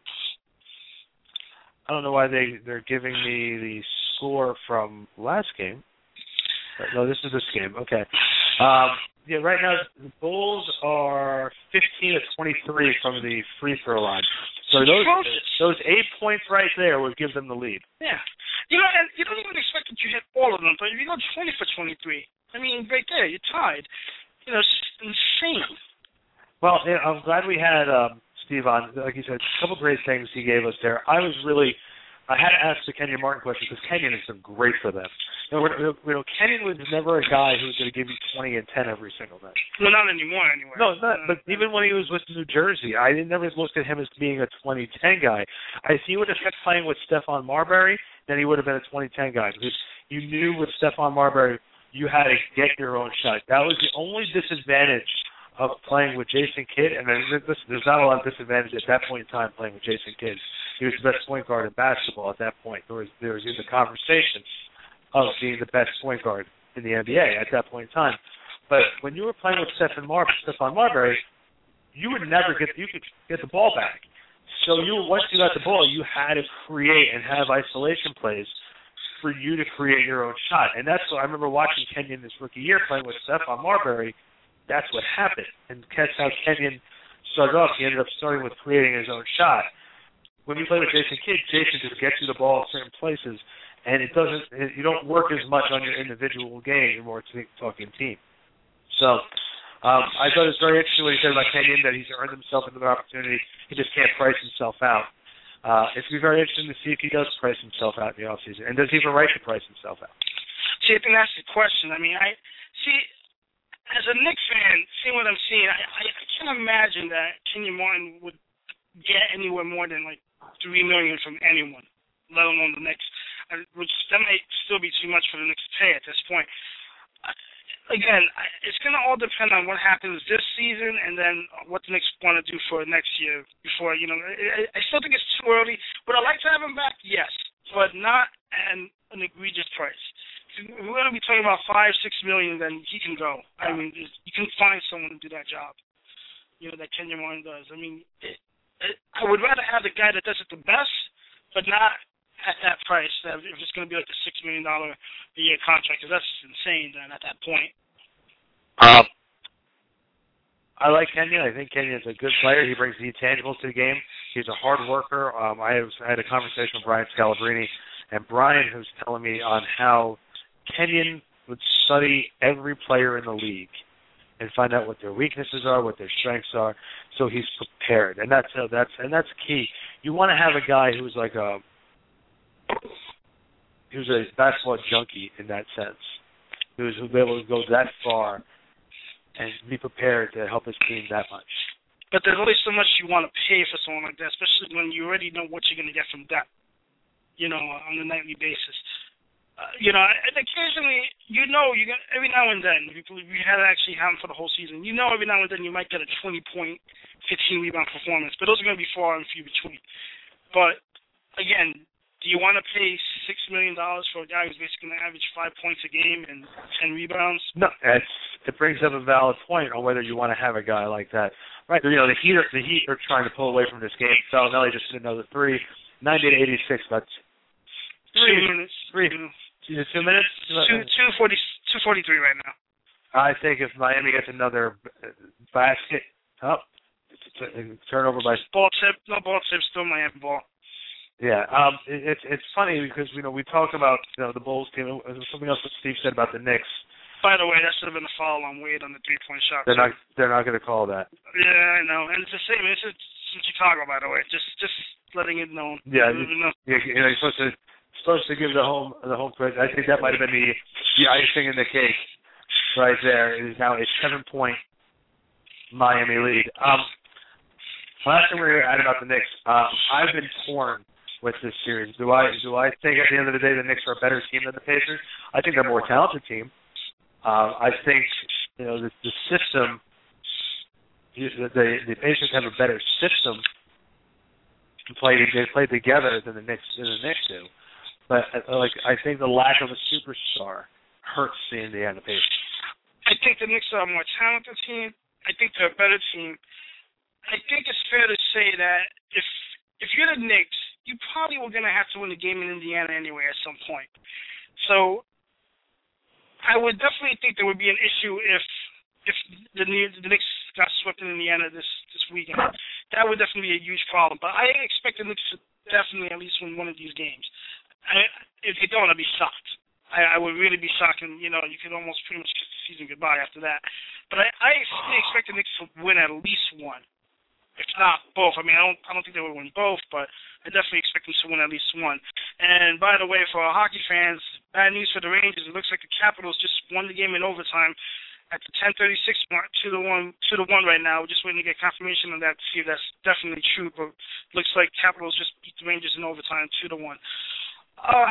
I don't know why they they're giving me the score from last game. No, this is this game. Okay. Um, yeah, right now the Bulls are fifteen to twenty-three from the free throw line. So those those eight points right there would give them the lead. Yeah. You know, and you don't even expect that you hit all of them, but if you go twenty for twenty-three, I mean, right there, you're tied. You know, it's just insane. Well, yeah, I'm glad we had um, Steve on. Like you said, a couple great things he gave us there. I was really, I had to ask the Kenyon Martin question because Kenyon has been great for them. You know, we're, you know, Kenyon was never a guy who was going to give you twenty and ten every single night. Well, not anymore, anyway. No, not. But even when he was with New Jersey, I never looked at him as being a twenty ten guy. If he would have kept playing with Stephon Marbury, then he would have been a twenty ten guy because you knew with Stephon Marbury you had to get your own shot. That was the only disadvantage of playing with Jason Kidd, and there's, there's not a lot of disadvantage at that point in time playing with Jason Kidd. He was the best point guard in basketball at that point. There was, there was in the conversation of being the best point guard in the N B A at that point in time. But when you were playing with Stephon Mar- Stephon Marbury, you would never get you could get the ball back. So you once you got the ball, you had to create and have isolation plays for you to create your own shot. And that's what I remember watching Kenyon this rookie year playing with Stephon Marbury. That's what happened. And that's how Kenyon started off. He ended up starting with creating his own shot. When you play with Jason Kidd, Jason just gets you the ball in certain places, and it doesn't. You don't work as much on your individual game. You're more talking team. So um, I thought it was very interesting what he said about Kenyon, that he's earned himself another opportunity. He just can't price himself out. Uh, it's going to be very interesting to see if he does price himself out in the offseason, and does he have a right to price himself out? See, I think that's the question. I mean, I see. As a Knicks fan, seeing what I'm seeing, I, I, I can't imagine that Kenyon Martin would get anywhere more than like three million from anyone, let alone the Knicks. I, which that might still be too much for the Knicks to pay at this point. Uh, again, I, it's going to all depend on what happens this season, and then what the Knicks want to do for next year. Before you know, I, I still think it's too early. Would I like to have him back? Yes, but not at an egregious price. If we're going to be talking about five, six million, then he can go. I mean, you can find someone to do that job. You know, that Kenyon Martin does. I mean, it, it, I would rather have the guy that does it the best, but not at that price. If it's going to be like a six million dollar a year contract, because that's insane. Then at that point. Um, I like Kenyon. I think Kenyon's a good player. He brings the intangibles to the game. He's a hard worker. Um, I, was, I had a conversation with Brian Scalabrine, and Brian was telling me on how Kenyon would study every player in the league and find out what their weaknesses are, what their strengths are, so he's prepared. And that's uh, that's and that's key. You want to have a guy who's like a who's a basketball junkie in that sense, who's who'll be able to go that far and be prepared to help his team that much. But there's only so much you want to pay for someone like that, especially when you already know what you're going to get from that, you know, on a nightly basis. Uh, you know, and occasionally, you know, you get every now and then, if you, if you had to actually have him for the whole season, you know every now and then you might get a twenty-point, fifteen-rebound performance, but those are going to be far and few between. But, again, do you want to pay six million dollars for a guy who's basically going to average five points a game and ten rebounds? No, it's, it brings up a valid point on whether you want to have a guy like that. Right, you know, the Heat are, the Heat are trying to pull away from this game. Bellinelli just hit another three, ninety to eighty-six, that's three, two minutes. Three. Two. Is it two minutes? Two, two forty, two forty-three right now. I think if Miami gets another basket, oh, turnover by ball tip, no ball tip, still Miami ball. Yeah, um, it, it's it's funny because you know we talked about you know the Bulls team. There's something else that Steve said about the Knicks. By the way, that should have been a foul on Wade on the three-point shot. They're not they're not going to call that. Yeah, I know, and it's the same. It's in Chicago, by the way. Just just letting it known. Yeah, you, know. you, you know, you're supposed to. Supposed to give the home the home court. I think that might have been the the icing in the cake right there. It is now a seven point Miami lead. Um, last thing we're going to add about the Knicks. Um, I've been torn with this series. Do I do I think at the end of the day the Knicks are a better team than the Pacers? I think they're a more talented team. Um, I think you know the, the system. The, the the Pacers have a better system to play. They play together than the Knicks than the Knicks do. But like I think the lack of a superstar hurts the Indiana Pacers. I think the Knicks are a more talented team. I think they're a better team. I think it's fair to say that if if you're the Knicks, you probably were going to have to win the game in Indiana anyway at some point. So I would definitely think there would be an issue if if the the Knicks got swept in Indiana this this weekend. That would definitely be a huge problem. But I expect the Knicks to definitely at least win one of these games. I, if they don't, I'd be shocked. I, I would really be shocked, and you know, you could almost pretty much kiss the season goodbye after that. But I, I expect the Knicks to win at least one, if not both. I mean, I don't I don't think they would win both, but I definitely expect them to win at least one. And by the way, for our hockey fans, bad news for the Rangers. It looks like the Capitals just won the game in overtime at the ten thirty-six mark, two to one, two to one right now. We're just waiting to get confirmation on that to see if that's definitely true. But it looks like Capitals just beat the Rangers in overtime, two to one. Uh,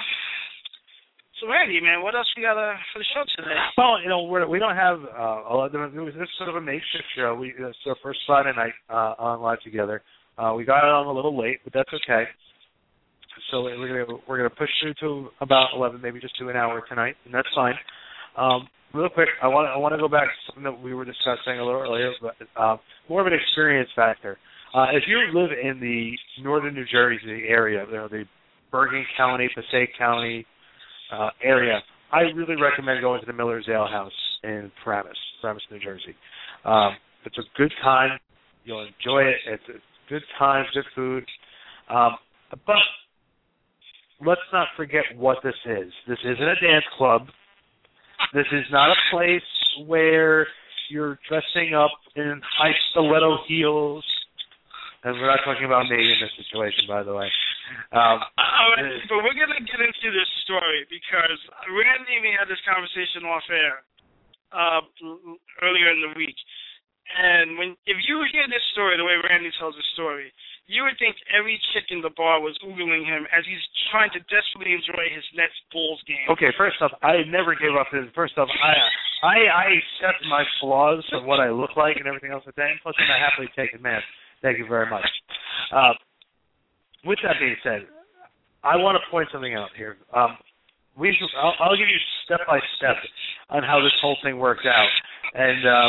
so Randy, man, what else we got uh, for the show today? Well, you know, we're, we don't have uh, a lot. Of, it was this sort of a makeshift show. We it's our first Friday night uh, on live together. Uh, we got it on a little late, but that's okay. So we're gonna we're gonna push through to about eleven, maybe just to an hour tonight, and that's fine. Um, real quick, I want I want to go back to something that we were discussing a little earlier, but uh, more of an experience factor. Uh, if you live in the northern New Jersey area, you know, the Bergen County, Passaic County uh, area, I really recommend going to the Miller's Ale House in Paramus, Paramus, New Jersey. Um, it's a good time. You'll enjoy it. It's a good time, good food. Um, but let's not forget what this is. This isn't a dance club. This is not a place where you're dressing up in high stiletto heels. And we're not talking about me in this situation, by the way. Um, All right, but we're going to get into this story because Randy and me had this conversation off air uh, earlier in the week. And when if you hear this story, the way Randy tells the story, you would think every chick in the bar was oogling him as he's trying to desperately enjoy his Nets-Bulls game. Okay, first off, I never gave up. First off, I I, I accept my flaws of what I look like and everything else like that. And plus, I'm a happily taken man. Thank you very much. Uh, with that being said, I want to point something out here. Um, we I'll, I'll give you step by step on how this whole thing worked out. And um,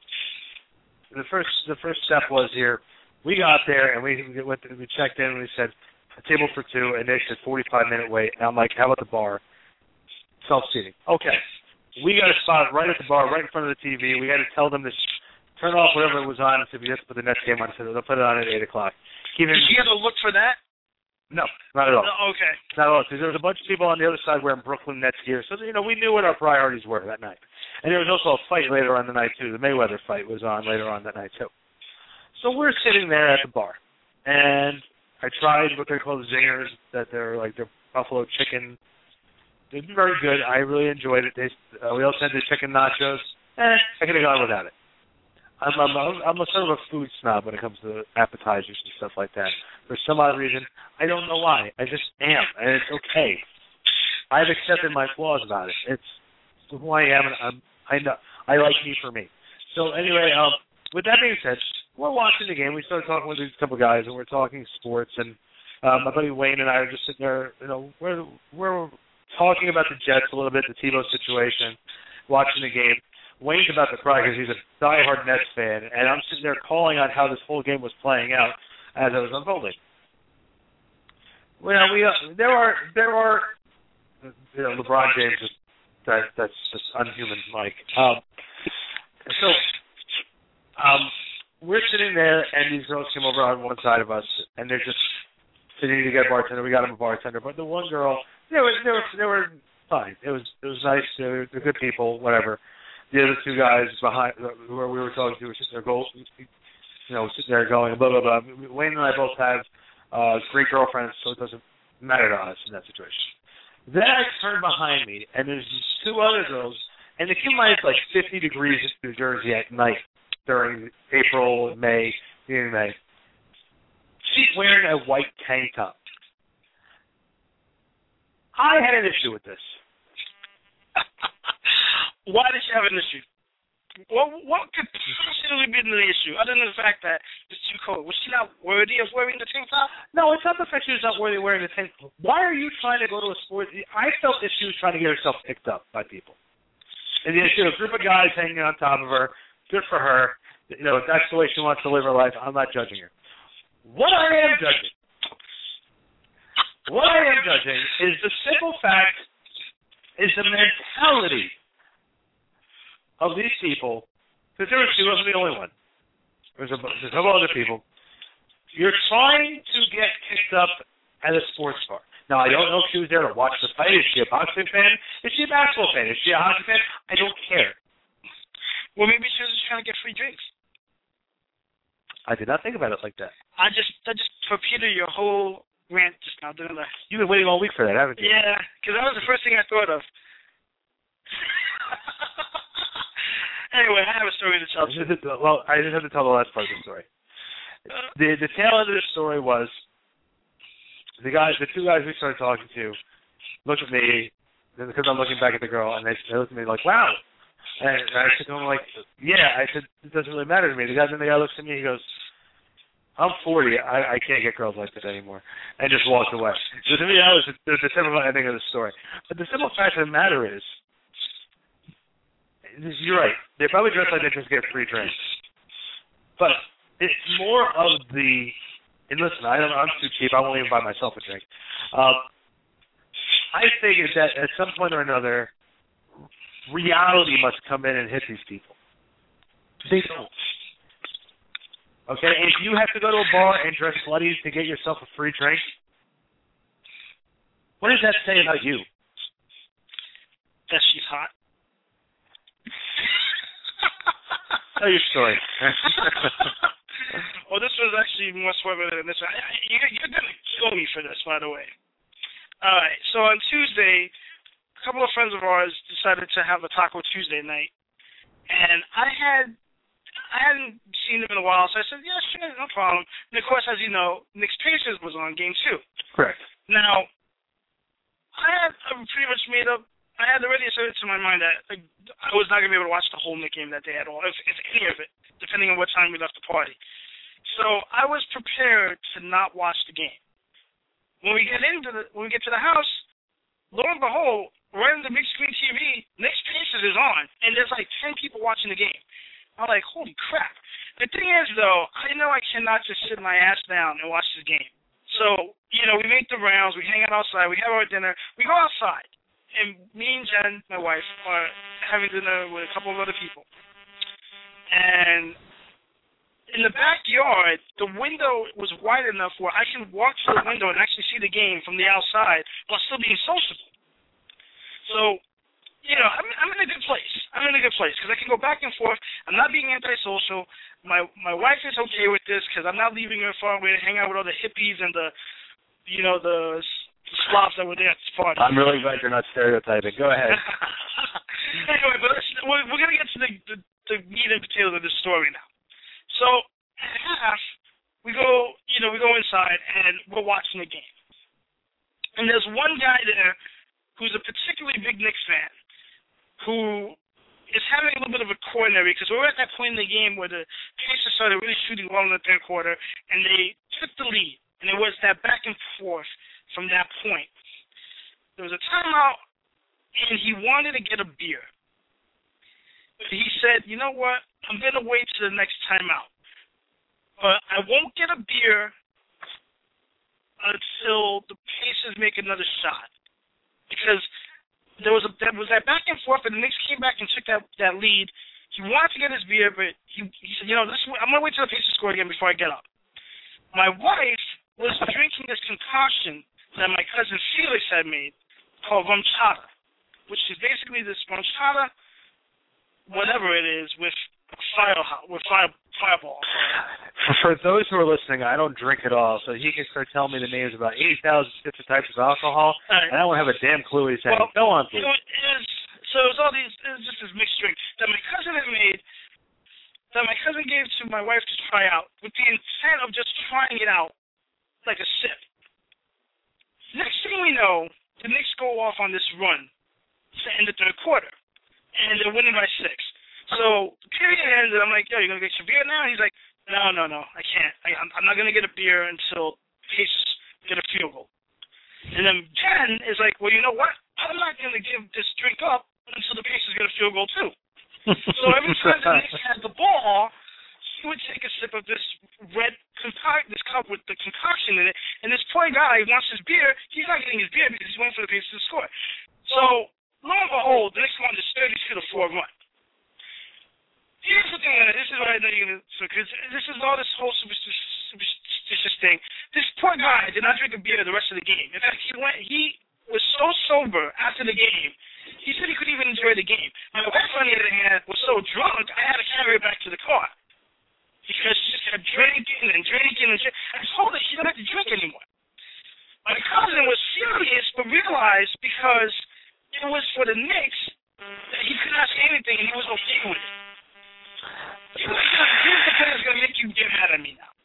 the first the first step was here. We got there and we went to, we checked in and we said a table for two, and they said forty-five minute wait. And I'm like, how about the bar? Self seating. Okay. We got a spot right at the bar, right in front of the T V. We had to tell them to turn off whatever it was on and said we just put the Nets game on. So they'll put it on at eight o'clock. Keep Did you get a look for that? No, not at all. No, okay. Not at all. Because there was a bunch of people on the other side wearing Brooklyn Nets gear. So, you know, we knew what our priorities were that night. And there was also a fight later on the night, too. The Mayweather fight was on later on that night, too. So we're sitting there at the bar. And I tried what they call the zingers, that they're like the buffalo chicken. They're very good. I really enjoyed it. They, uh, we also had the chicken nachos. Eh, I could have gone without it. I'm, I'm, I'm a sort of a food snob when it comes to appetizers and stuff like that. For some odd reason, I don't know why. I just am, and it's okay. I've accepted my flaws about it. It's who I am, and I'm, I know I like me for me. So anyway, um, with that being said, we're watching the game. We started talking with these couple guys, and we're talking sports. And um, my buddy Wayne and I are just sitting there. You know, we're we're talking about the Jets a little bit, the Tebow situation, watching the game. Wayne's about to cry because he's a diehard Nets fan, and I'm sitting there calling on how this whole game was playing out as it was unfolding. Well, we uh, there are there are you know LeBron James is that that's just unhuman, Mike. Um, so um, we're sitting there, and these girls came over on one side of us, and they're just sitting to get a bartender. We got them a bartender, but the one girl, they were they were they were fine. It was it was nice. They were, they're good people, whatever. The other two guys behind who we were talking to were sitting there, go, you know, sitting there going blah blah blah. Wayne and I both have uh, great girlfriends, so it doesn't matter to us in that situation. Then I turn behind me, and there's these two other girls, and the keep in mind it's like fifty degrees in New Jersey at night during April, May, beginning of May. She's wearing a white tank top. I had an issue with this. Why did she have an issue? What, what could possibly be the issue, other than the fact that it's too cold? Was she not worthy of wearing the tank top? No, it's not the fact she was not worthy of wearing the tank top. Why are you trying to go to a sport? I felt that she was trying to get herself picked up by people. And you know, a group of guys hanging on top of her. Good for her. You know, if that's the way she wants to live her life, I'm not judging her. What I am judging, what I am judging is the simple fact, is the mentality of these people, because there was, she wasn't the only one. There's a, there's a couple other people. You're trying to get picked up at a sports bar. Now, I don't know if she was there to watch the fight. Is she a boxing fan? Is she a basketball fan? Is she a hockey fan? I don't care. Well, maybe she was just trying to get free drinks. I did not think about it like that. I just, I just torpedoed your whole rant just now, didn't I? You've been waiting all week for that, haven't you? Yeah, because that was the first thing I thought of. Anyway, I have a story to tell. Well, I just have to tell the last part of the story. The the tail end of the story was the guys, the two guys we started talking to, looked at me because I'm looking back at the girl, and they, they looked at me like, "Wow." And I said to him like, "Yeah." I said, "It doesn't really matter to me." The guy then the guy looks at me, he goes, "I'm forty. I, I can't get girls like this anymore," and just walked away. So to me, that was the, the simple ending of the story. But the simple fact of the matter is, you're right. They probably dress like they just get free drinks, but it's more of the, and listen, I don't, I'm too cheap. I won't even buy myself a drink. Um, I figured that at some point or another, reality must come in and hit these people. They don't. Okay? And if you have to go to a bar and dress slutty to get yourself a free drink, what does that say about you? That she's hot. Tell your story. Well, this was actually more swerving than this. I, I, you're you're going to kill me for this, by the way. All right, so on Tuesday, a couple of friends of ours decided to have a Taco Tuesday night, and I had I hadn't seen them in a while, so I said, yeah, sure, no problem. And, of course, as you know, Knicks Pacers was on game two. Correct. Now, I had pretty much made up, I had already asserted to my mind that like, I was not going to be able to watch the whole Knicks game that day at all, if, if any of it, depending on what time we left the party. So I was prepared to not watch the game. When we get into the when we get to the house, lo and behold, right on the big screen T V, Knicks Pacers is on, and there's like ten people watching the game. I'm like, holy crap. The thing is, though, I know I cannot just sit my ass down and watch this game. So, you know, we make the rounds, we hang out outside, we have our dinner, we go outside. And me and Jen, my wife, are having dinner with a couple of other people. And in the backyard, the window was wide enough where I can walk to the window and actually see the game from the outside while still being sociable. So, you know, I'm, I'm in a good place. I'm in a good place because I can go back and forth. I'm not being antisocial. My my wife is okay with this because I'm not leaving her far away to hang out with all the hippies and the, you know, the slobs that were there at this party. I'm really glad you're not stereotyping. Go ahead. Anyway, but let's, we're, we're going to get to the, the, the meat and potatoes of this story now. So at half, we go, you know, we go inside and we're watching the game. And there's one guy there who's a particularly big Knicks fan who is having a little bit of a coronary because we're at that point in the game where the Pacers started really shooting well in the third quarter and they took the lead. And it was that back and forth from that point. There was a timeout and he wanted to get a beer. But he said, you know what, I'm going to wait to the next timeout. But I won't get a beer until the Pacers make another shot. Because there was a there was that back and forth, and the Knicks came back and took that, that lead. He wanted to get his beer, but he, he said, you know, this, I'm going to wait till the Pacers score again before I get up. My wife was drinking this concoction that my cousin Felix had made called rum chata, which is basically this rum chata, whatever it is, with fire with fire fireball. For those who are listening, I don't drink at all, so he can start telling me the names of about eighty thousand different types of alcohol, right. And I won't have a damn clue what he's saying. Well, go on, please. You know, it is, so it was all these, it was just this mixed drink that my cousin had made, that my cousin gave to my wife to try out, with the intent of just trying it out like a sip. Next thing we know, the Knicks go off on this run to end the third quarter, and they're winning by six. So the period ends, and I'm like, yo, you going to get your beer now? And he's like, no, no, no, I can't. I, I'm, I'm not going to get a beer until Pacers get a field goal. And then Jen is like, well, you know what? I'm not going to give this drink up until the Pacers get a field goal, too. So every time the Knicks had the ball, he would take a sip of this red concoct, this cup with the concoction in it, and this poor guy wants his beer. He's not getting his beer because he's waiting for the Pacers to score. So, lo and behold, the Knicks won this thirty-two to four run. here's the thing. This is what I know you're gonna. So, because this is all this whole superstitious, superstitious thing. This poor guy did not drink a beer the rest of the game. In fact, he went. He was so sober after the game. He said he couldn't even enjoy the game. My wife, on the other hand, was so drunk I had to carry her back to the car because she just kept drinking and drinking and drinking. I told her she didn't have to drink anymore. My cousin was furious, but realized because it was for the Knicks that he could not say anything and he was okay with it. He was like, here's the thing that's going to make you get mad at me now.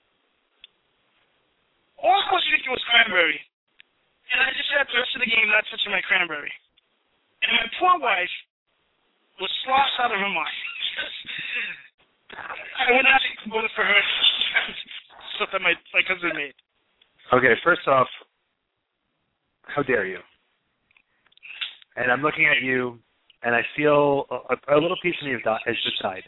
All I was drinking was cranberry. And I just had the rest of the game not touching my cranberry. And my poor wife was sloshed out of her mind. I would not take the bullet for her stuff that my, my cousin made. Okay, first off, how dare you? And I'm looking at you, and I feel a, a little piece of me has just died.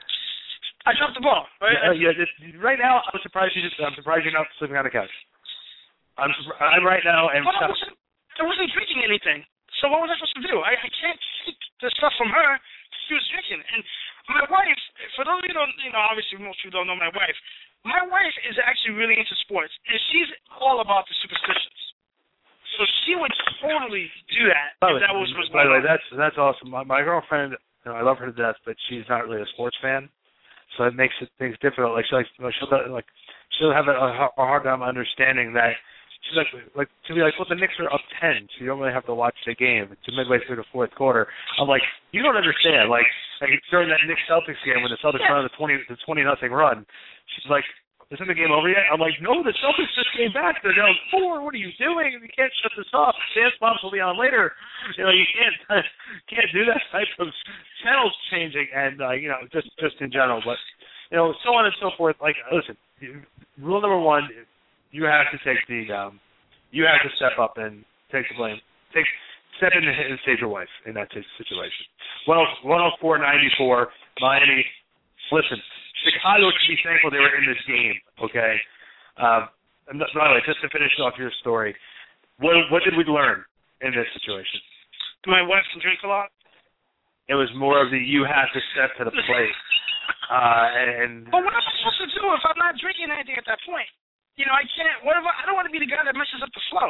I dropped the ball. Right, yeah, yeah, just, right now, I'm surprised you just. I'm surprised you're not sleeping on the couch. I'm. I'm right now. And well, I wasn't, I wasn't drinking anything. So what was I supposed to do? I, I can't keep the stuff from her. She was drinking, and my wife. For those of you who don't, you know, obviously most people don't know my wife. My wife is actually really into sports, and she's all about the superstitions. So she would totally do that by if that was was By the way, that's that's awesome. My, my girlfriend, you know, I love her to death, but she's not really a sports fan, so it makes it things difficult. Like she like she'll like she'll have a, a hard time understanding that. She's like, like to be like, well, the Knicks are up ten, so you don't really have to watch the game. It's midway through the fourth quarter. I'm like, you don't understand. Like, like during that Knicks Celtics game when the Celtics yeah. run the twenty the twenty nothing run, she's like, isn't the game over yet? I'm like, no, the Celtics just came back. They're down four. What are you doing? You can't shut this off. Dance bombs will be on later. You know, you can't can't do that type of channels changing, and uh, you know, just just in general, but you know, so on and so forth. Like, listen, rule number one. You have to take the, um, you have to step up and take the blame. Take, step in and save your wife in that situation. one oh four ninety-four, Miami. Listen, Chicago should be thankful they were in this game, okay? Um, and by the way, just to finish off your story, what, what did we learn in this situation? My wife can drink a lot? It was more of the you have to step to the plate. uh, and But what am I supposed to do if I'm not drinking anything at that point? You know, I can't. What if I, I don't want to be the guy that messes up the flow.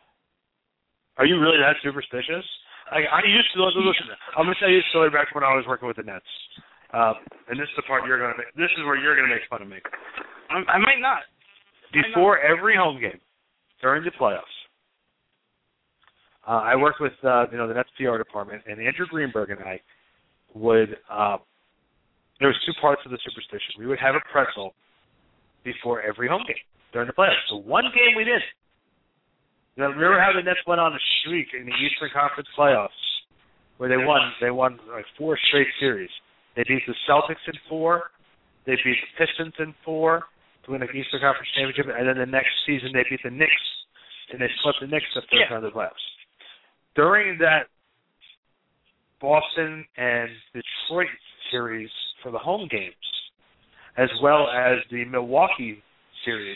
Are you really that superstitious? I, I used to listen. I'm gonna tell you a story back to when I was working with the Nets, uh, and this is the part you're gonna. Make, this is where you're gonna make fun of me. I, I might not. Before might not. every home game, during the playoffs, uh, I worked with uh, you know the Nets P R department, and Andrew Greenberg and I would. Uh, there was two parts of the superstition. We would have a pretzel before every home game during the playoffs. So one game we did. You know, remember how the Nets went on a streak in the Eastern Conference playoffs where they won they won like four straight series. They beat the Celtics in four, they beat the Pistons in four to win the Eastern Conference championship, and then the next season they beat the Knicks and they swept the Knicks the first round of the playoffs. During that Boston and Detroit series for the home games, as well as the Milwaukee series,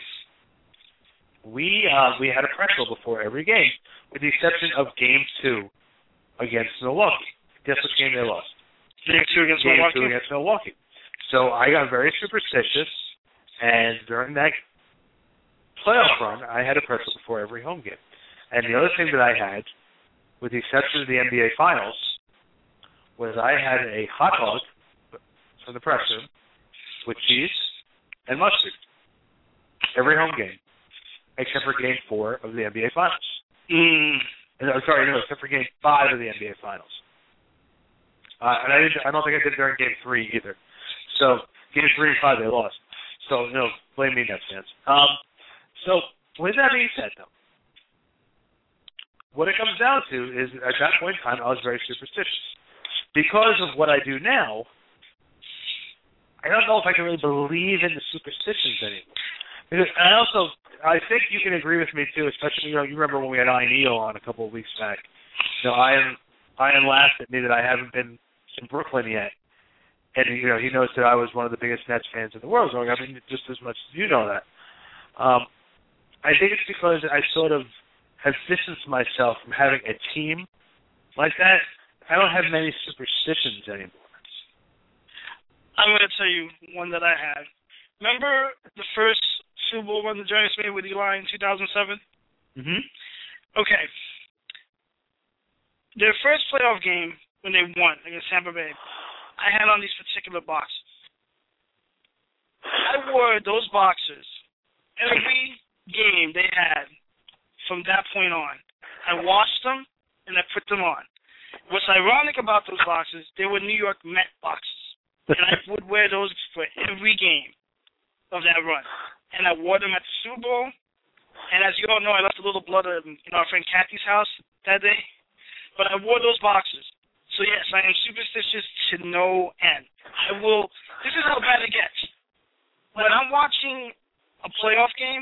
we uh, we had a pretzel before every game, with the exception of Game Two against Milwaukee. Guess which game they lost? Game Two against game Milwaukee. Two against Milwaukee. So I got very superstitious, and during that playoff run, I had a pretzel before every home game. And the other thing that I had, with the exception of the N B A Finals, was I had a hot dog from the press room with cheese and mustard every home game, except for Game Four of the N B A Finals. Mm. And, I'm sorry, no, except for Game Five of the N B A Finals. Uh, and I didn't. I don't think I did during Game Three either. So Game Three and Five they lost. So no, blame me, Nets fans. Um, so with that being said, though, what it comes down to is at that point in time I was very superstitious because of what I do now. I don't know if I can really believe in the superstitions anymore. Because I also, I think you can agree with me too, especially, you know, you remember when we had Ian Neal on a couple of weeks back. You know, Ian, Ian laughed at me that I haven't been in Brooklyn yet. And, you know, he knows that I was one of the biggest Nets fans in the world growing up, I mean, just as much as you know that. Um, I think it's because I sort of have distanced myself from having a team like that. I don't have many superstitions anymore. I'm going to tell you one that I had. Remember the first Super Bowl run the Giants made with Eli in two thousand seven? Mm-hmm. Okay. Their first playoff game when they won against Tampa Bay, I had on these particular boxes. I wore those boxers every game they had from that point on. I washed them and I put them on. What's ironic about those boxes, they were New York Met boxes. And I would wear those for every game of that run. And I wore them at the Super Bowl. And as you all know, I left a little blood in our friend Kathy's house that day. But I wore those boxes. So yes, I am superstitious to no end. I will, this is how bad it gets. When I'm watching a playoff game,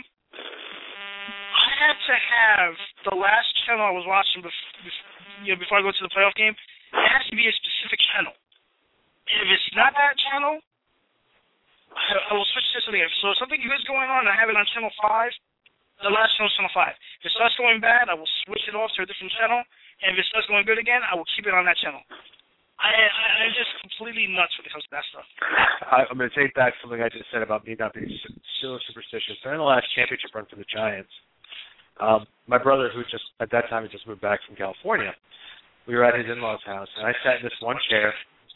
I had to have the last channel I was watching before, you know, before I go to the playoff game. It has to be a specific channel. If it's not that channel, I, I will switch to something else. So if something good is going on, I have it on channel five. The last channel is channel five. If it starts going bad, I will switch it off to a different channel. And if it starts going good again, I will keep it on that channel. I, I, I'm just completely nuts when it comes to that stuff. I, I'm going to take back something I just said about me not being still superstitious. During the last championship run for the Giants, um, my brother, who just at that time had just moved back from California, we were at his in-laws' house, and I sat in this one chair,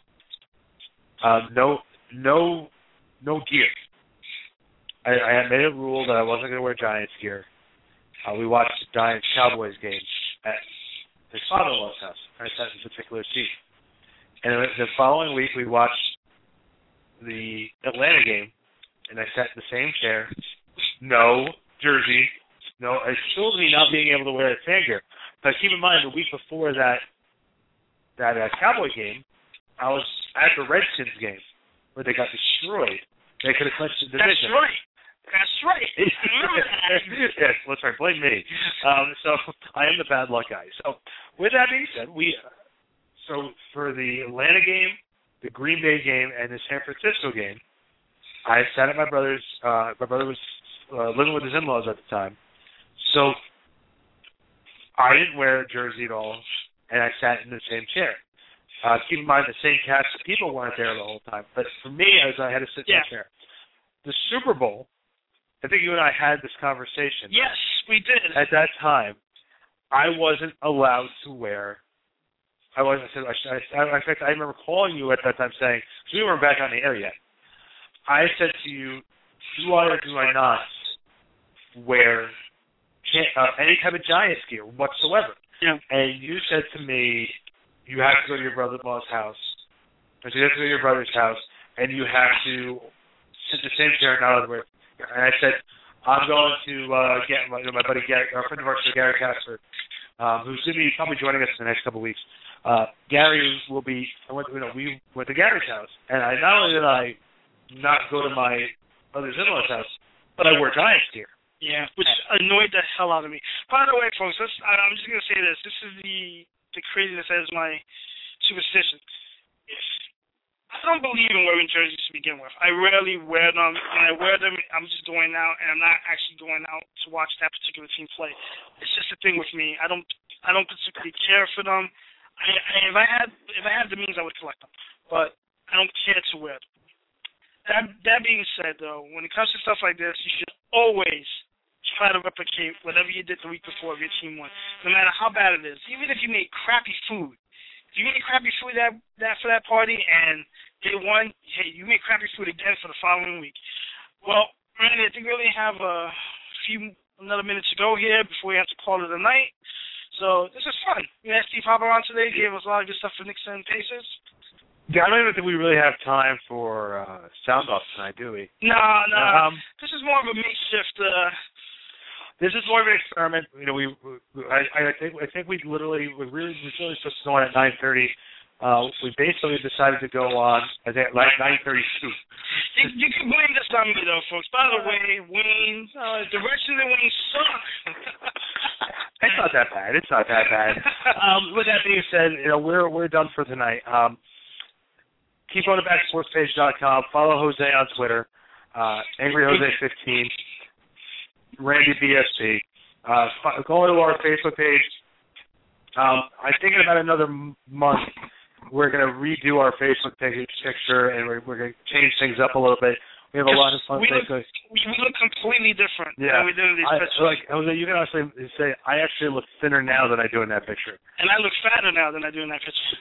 uh, no, no, no gear. I, I had made a rule that I wasn't going to wear Giants gear. Uh, we watched the Giants-Cowboys game at his father-in-law's house. I sat in a particular seat. And the following week, we watched the Atlanta game, and I sat in the same chair. No jersey. No, it still me not being able to wear a fan gear. But keep in mind, the week before that that uh, Cowboy game, I was at the Redskins game where they got destroyed. They could have clinched the division. That's right. That's right. Yes, that's right. Blame me. Um, so I am the bad luck guy. So with that being said, we so for the Atlanta game, the Green Bay game, and the San Francisco game, I sat at my brother's. Uh, my brother was uh, living with his in-laws at the time, so I didn't wear a jersey at all, and I sat in the same chair. Uh, keep in mind, the same cast of people weren't there the whole time, but for me, I, was, I had to sit in yeah. the chair. The Super Bowl. I think you and I had this conversation. Yes, we did. At that time, I wasn't allowed to wear. I wasn't. I, I, in fact, I remember calling you at that time saying, because we weren't back on the air yet. I said to you, "Do I or do I not wear uh, any type of Giants gear whatsoever?" Yeah. And you said to me, "You have to go to your brother-in-law's house. Or you have to go to your brother's house, and you have to sit in the same chair, not other way." And I said, I'm going to uh, get my, you know, my buddy Gary, our friend of ours, Gary Casper, um, who's going to be probably joining us in the next couple of weeks. Uh, Gary will be. I went, you know, we went to Gary's house, and I not only did I not go to my brother's in-law's house, but I wore Giants gear. Yeah, which annoyed the hell out of me. By the way, folks, let's, I'm just going to say this. This is the the craziness that is my superstition. If I don't believe in wearing jerseys to begin with. I rarely wear them. When I wear them, I'm just going out, and I'm not actually going out to watch that particular team play. It's just a thing with me. I don't, I don't particularly care for them. I, I, if I had, if I had the means, I would collect them, but I don't care to wear them. That, that being said, though, when it comes to stuff like this, you should always try to replicate whatever you did the week before if your team won, no matter how bad it is. Even if you made crappy food. If you made crappy food that, that for that party and they won, hey, you made crappy food again for the following week. Well, Randy, I think we only have a few another minute to go here before we have to call it a night. So this is fun. We had Steve Hopper on today, gave us a lot of good stuff for Knicks and Pacers. Yeah, I don't even think we really have time for uh, sound offs tonight, do we? No, no. Um, this is more of a makeshift. Uh, This is more of an experiment. You know, we, we I, I think I think we literally we really we really supposed to go on at nine thirty. Uh, we basically decided to go on at like nine thirty two. You, you can blame this on me though, folks. By the way, Wayne, uh, the rest of the Wayne suck. It's not that bad. It's not that bad. Um, with that being said, you know we're we're done for tonight. Um, keep going to back sports page dot com. Follow Jose on Twitter. Uh, Angry Jose fifteen. Randy B S P. Uh, go to our Facebook page. Um, I'm thinking about another m- month we're going to redo our Facebook picture, and we're, we're going to change things up a little bit. We have a lot of fun we things. Look, we look completely different yeah. than we do in these I, pictures. Like, Jose, you can actually say, I actually look thinner now than I do in that picture. And I look fatter now than I do in that picture.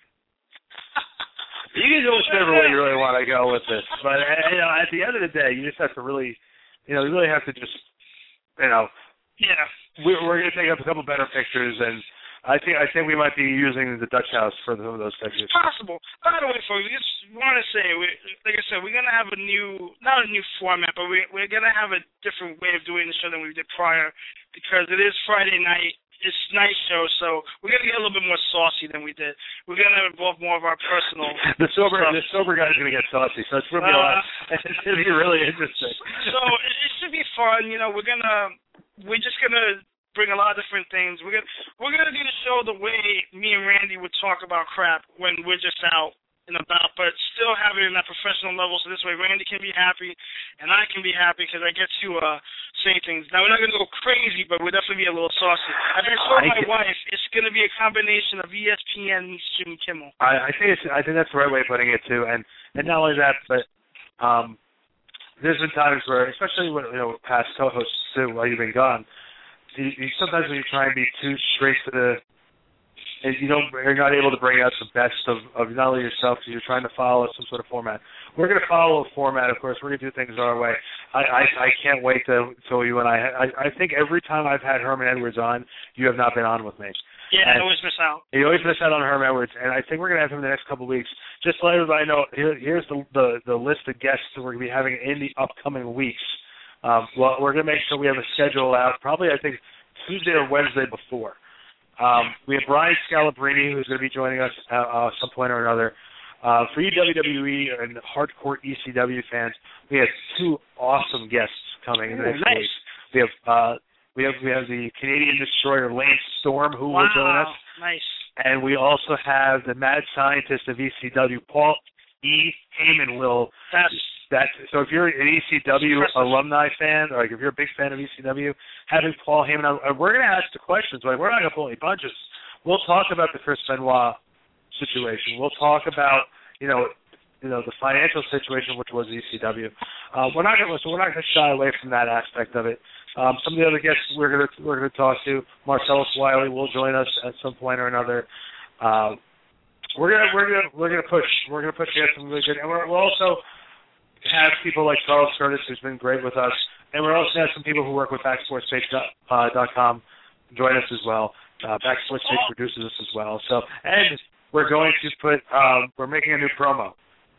You can go whichever way you really want to go with this. But, you know, at the end of the day, you just have to really, you know, you really have to just, you know. Yeah. We're, we're going to take up a couple better pictures, and I think I think we might be using the Dutch House for some of those pictures. Possible. By the way, folks, we just want to say, we, like I said, we're going to have a new, not a new format, but we, we're going to have a different way of doing the show than we did prior, because it is Friday night. It's a night show, so we're going to get a little bit more saucy than we did. We're going to involve more of our personal The sober stuff. the sober guy's going to get saucy, so it's going to be, Uh, a lot, it's going to be really interesting. So it, it should be fun. You know, we're going to, we're just going to bring a lot of different things. We're gonna we're gonna do the show the way me and Randy would talk about crap when we're just out and about, but still have it in that professional level. So this way, Randy can be happy and I can be happy because I get to uh, say things. Now we're not gonna go crazy, but we'll definitely be a little saucy. I've been told my wife it's gonna be a combination of E S P N meets Jimmy Kimmel. I, I think it's I think that's the right way of putting it too, and and not only that, but um, there's been times where, especially when you know past co-hosts too, while you've been gone. You, you, sometimes when you try and be too straight to the, and you don't, you're not able to bring out the best of, of not only yourself because you're trying to follow some sort of format. We're going to follow a format, of course. We're going to do things our way. I, I, I can't wait to tell you when I, I, I think every time I've had Herman Edwards on, you have not been on with me. Yeah, and I always miss out. You always miss out on Herman Edwards, and I think we're going to have him in the next couple of weeks. Just to let everybody know, here, here's the, the the list of guests that we're going to be having in the upcoming weeks. Um, well, we're going to make sure we have a schedule out, probably, I think, Tuesday or Wednesday before. Um, we have Brian Scalabrine, who's going to be joining us at uh, some point or another. Uh, for you W W E and hardcore E C W fans, we have two awesome guests coming in the next nice. week. We have uh, we have we have the Canadian Destroyer Lance Storm, who wow, will join us. Nice. And we also have the mad scientist of E C W, Paul E. Heyman, will. That's That, so if you're an E C W impressive. alumni fan, or like if you're a big fan of E C W, having Paul Heyman on, we're going to ask the questions. Like, we're not going to pull any punches. We'll talk about the Chris Benoit situation. We'll talk about, you know, you know, the financial situation, which was E C W. Uh, we're not going to, so we're not going to shy away from that aspect of it. Um, some of the other guests we're going to we're going to talk to, Marcellus Wiley will join us at some point or another. Um, we're gonna we're gonna we're gonna push we're gonna push to get some really good, and we're, we'll also have people like Charles Curtis, who's been great with us, and we're also going to have some people who work with Backsportspage dot com join us as well. Uh, Backsportspage produces us as well. So, and we're going to put, um, we're making a new promo.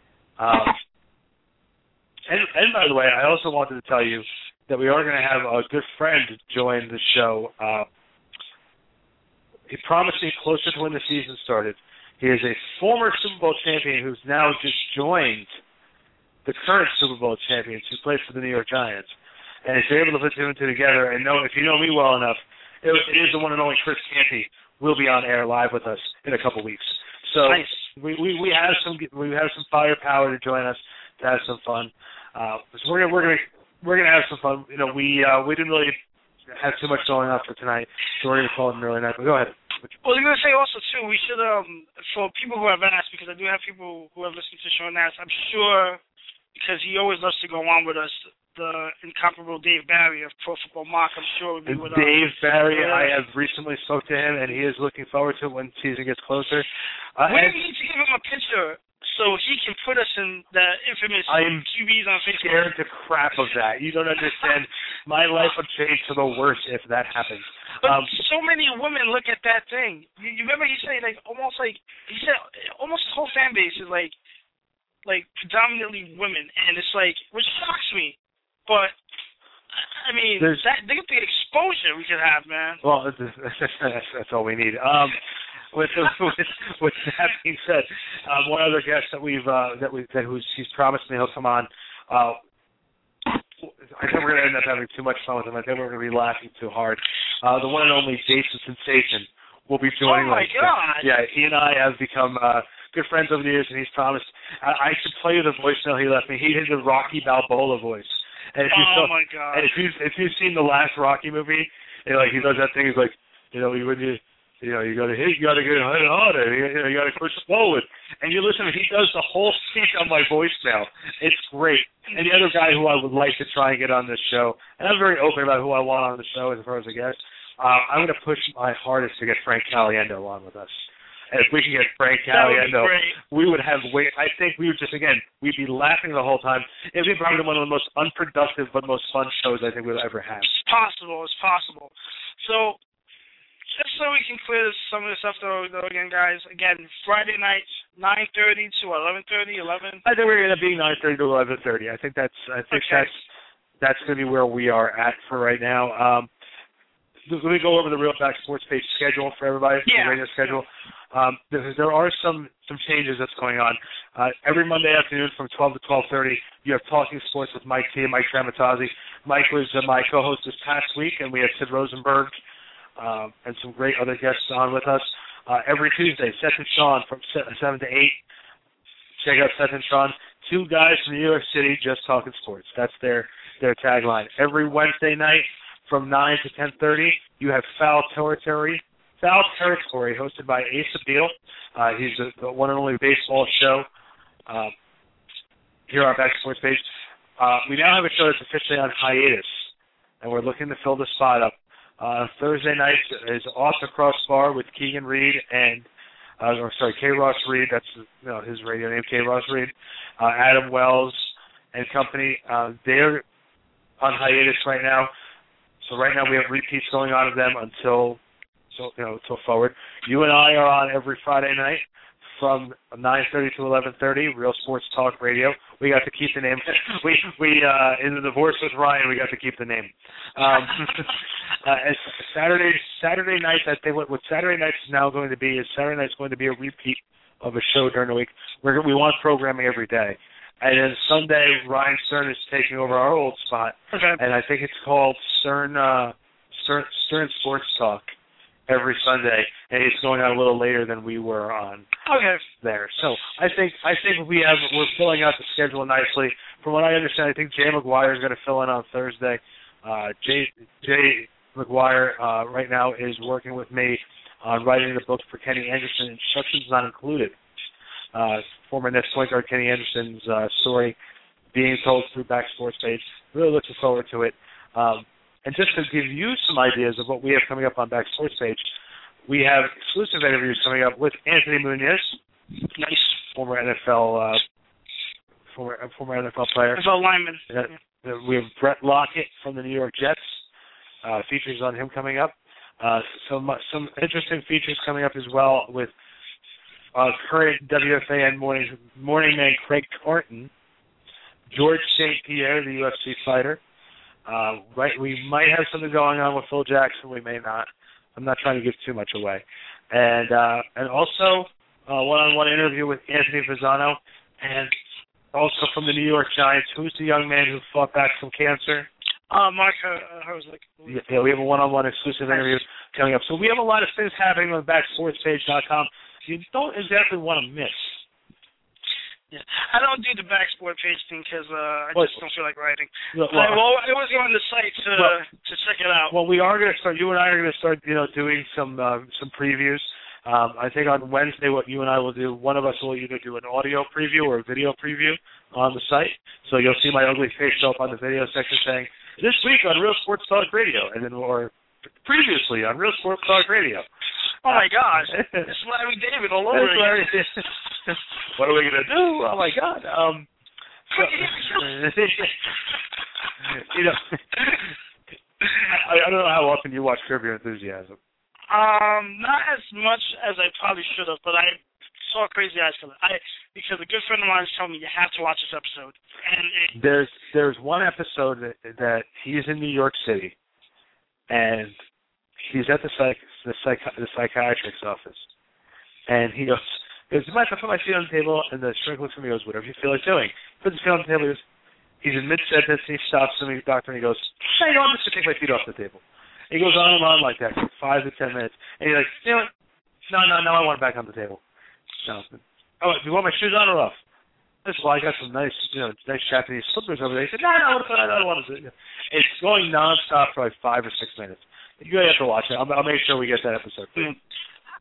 Um, and, and by the way, I also wanted to tell you that we are going to have a good friend join the show. Uh, he promised me closer to when the season started. He is a former Super Bowl champion who's now just joined the current Super Bowl champions who plays for the New York Giants. And if you're able to put two and two together, and know if you know me well enough, it, it is the one and only Chris Canty will be on air live with us in a couple weeks. So nice. we, we we have some we have some firepower to join us to have some fun. Uh, so we're gonna we're gonna we're gonna have some fun. You know, we uh, we didn't really have too much going on for tonight, so we're gonna call it an early night. But go ahead. Well, I'm going to say also, too, we should, um, for people who have asked, because I do have people who have listened to the show and asked, I'm sure, because he always loves to go on with us, the incomparable Dave Barry of Pro Football Mock, I'm sure would be with us. Dave Barry, yeah. I have recently spoke to him, and he is looking forward to it when season gets closer. Uh, we need to give him a picture so he can put us in the infamous I'm Q Bs on Facebook. scared to crap of that. You don't understand. My life would change for the worse if that happens. But um, so many women look at that thing. You, you remember he said, like, almost like, he said, almost his whole fan base is like, like predominantly women, and it's like, which shocks me. But I mean, There's, that think of the exposure we could have, man. Well, that's, that's, that's all we need. Um, with, with with that being said, um, one other guest that we've uh, that we that who's he's promised me he'll come on. Uh, I think we're going to end up having too much fun with him. I think we're going to be laughing too hard. Uh, the one and only Jason Sensation will be joining us. Oh my God! Yeah, he and I have become uh, good friends over the years, and he's promised. I, I should play you the voicemail he left me. He did the Rocky Balboa voice. And if you oh saw, my God! And if you if you've seen the last Rocky movie, and like he does that thing, he's like, you know, when you You know, you got to hit, you got to get harder, you, you know, you got to push forward. And you listen, he does the whole speech on my voicemail. It's great. And the other guy who I would like to try and get on this show, and I'm very open about who I want on the show as far as a guest, uh, I'm going to push my hardest to get Frank Caliendo on with us. And if we can get Frank Caliendo, we would have way. I think we would just, again, we'd be laughing the whole time. It'd be probably one of the most unproductive but most fun shows I think we'll ever have. It's possible. It's possible. So, just so we can clear this, some of this stuff, though, though, again, guys, again, Friday nights, nine thirty to eleven thirty, eleven I think we're going to be nine thirty to eleven thirty. I think that's, I think okay. that's, that's going to be where we are at for right now. Um, let me go over the Real Back Sports page schedule for everybody, yeah. the radio schedule. Um, there, there are some, some changes that's going on. Uh, every Monday afternoon from twelve to twelve thirty, you have Talking Sports with Mike T and Mike Tramatazzi. Mike was uh, my co-host this past week, and we had Sid Rosenberg uh, and some great other guests on with us. Uh, every Tuesday, Seth and Sean from seven to eight. Check out Seth and Sean. Two guys from New York City just talking sports. That's their, their tagline. Every Wednesday night from nine to ten thirty, you have Foul Territory. Foul Territory, hosted by Ace Abil. Uh, he's the, the one and only baseball show uh, here on our Back Sports page. Uh, we now have a show that's officially on hiatus, and we're looking to fill the spot up. Uh, Thursday night is Off the Crossbar with Keegan Reed and, uh, or sorry, K. Ross Reed. That's you know, his radio name, K. Ross Reed. Uh, Adam Wells and company. Uh, they're on hiatus right now. So right now we have repeats going on of them until. So, you know, until forward. You and I are on every Friday night from nine thirty to eleven thirty, Real Sports Talk Radio. We got to keep the name. We, we uh, in the divorce with Ryan, we got to keep the name. Um, uh, and Saturday Saturday nights, I think what, what Saturday nights is now going to be is Saturday night's going to be a repeat of a show during the week. We're, we want programming every day. And then Sunday, Ryan Stern is taking over our old spot. Okay. And I think it's called Stern, uh, Stern, Stern Sports Talk. Every Sunday, and it's going on a little later than we were on okay. there. So I think I think we have we're filling out the schedule nicely. From what I understand, I think Jay McGuire is going to fill in on Thursday. Uh, Jay Jay McGuire uh, right now is working with me on writing the book for Kenny Anderson. Instructions not included. Uh, former Nets point guard Kenny Anderson's uh, story being told through Back Sports page. Really looking forward to it. Um, And just to give you some ideas of what we have coming up on Back Sports page, we have exclusive interviews coming up with Anthony Munoz, nice former N F L uh, former former N F L player. N F L lineman. Uh, we have Brett Lockett from the New York Jets. Uh, features on him coming up. Uh, some some interesting features coming up as well with uh, current W F A N morning morning man Craig Carton, George Saint Pierre, the U F C fighter. Uh, right, we might have something going on with Phil Jackson. We may not. I'm not trying to give too much away. And uh, and also uh, one-on-one interview with Anthony Fasano, and also from the New York Giants. Who's the young man who fought back from cancer? Uh, Mark uh, Herzlich. Yeah, we have a one-on-one exclusive interview coming up. So we have a lot of things happening on back sports page dot com you don't exactly want to miss. Yeah, I don't do the Backsport page thing because uh, I well, just don't feel like writing. Well, I, well, I was going to the site to well, to check it out. Well, we are going to start. You and I are going to start, you know, doing some uh, some previews. Um, I think on Wednesday, what you and I will do, one of us will either do an audio preview or a video preview on the site. So you'll see my ugly face show up on the video section saying this week on Real Sports Talk Radio, and then or previously on Real Sports Talk Radio. Oh my gosh, it's Larry David all over again. What are we gonna do? Oh my God. Um, so, you know, I, I don't know how often you watch Curb Your Enthusiasm. Um, not as much as I probably should have, but I saw Crazy Eyes Killer. I because a good friend of mine is telling me you have to watch this episode. And it, there's there's one episode that, that he's in New York City, and he's at the psych the psych the psychiatrist's office, and he goes, "Goes, do you mind if I put my feet on the table?" And the shrink looks at me and goes, "Whatever you feel like doing." Puts his feet on the table. He goes, he's in mid sentence, and he stops and the doctor and he goes, "Hey, no, I'm just gonna take my feet off the table." He goes on and on like that for five to ten minutes, and he's like, "You know what? No, no, no, I want it back on the table." No. Oh, do you want my shoes on or off? This is why I got some nice, you know, nice Japanese slippers over there. He said, "No, no, I don't want to." It's going nonstop for like five or six minutes. You have to watch it. I'll, I'll make sure we get that episode. Mm.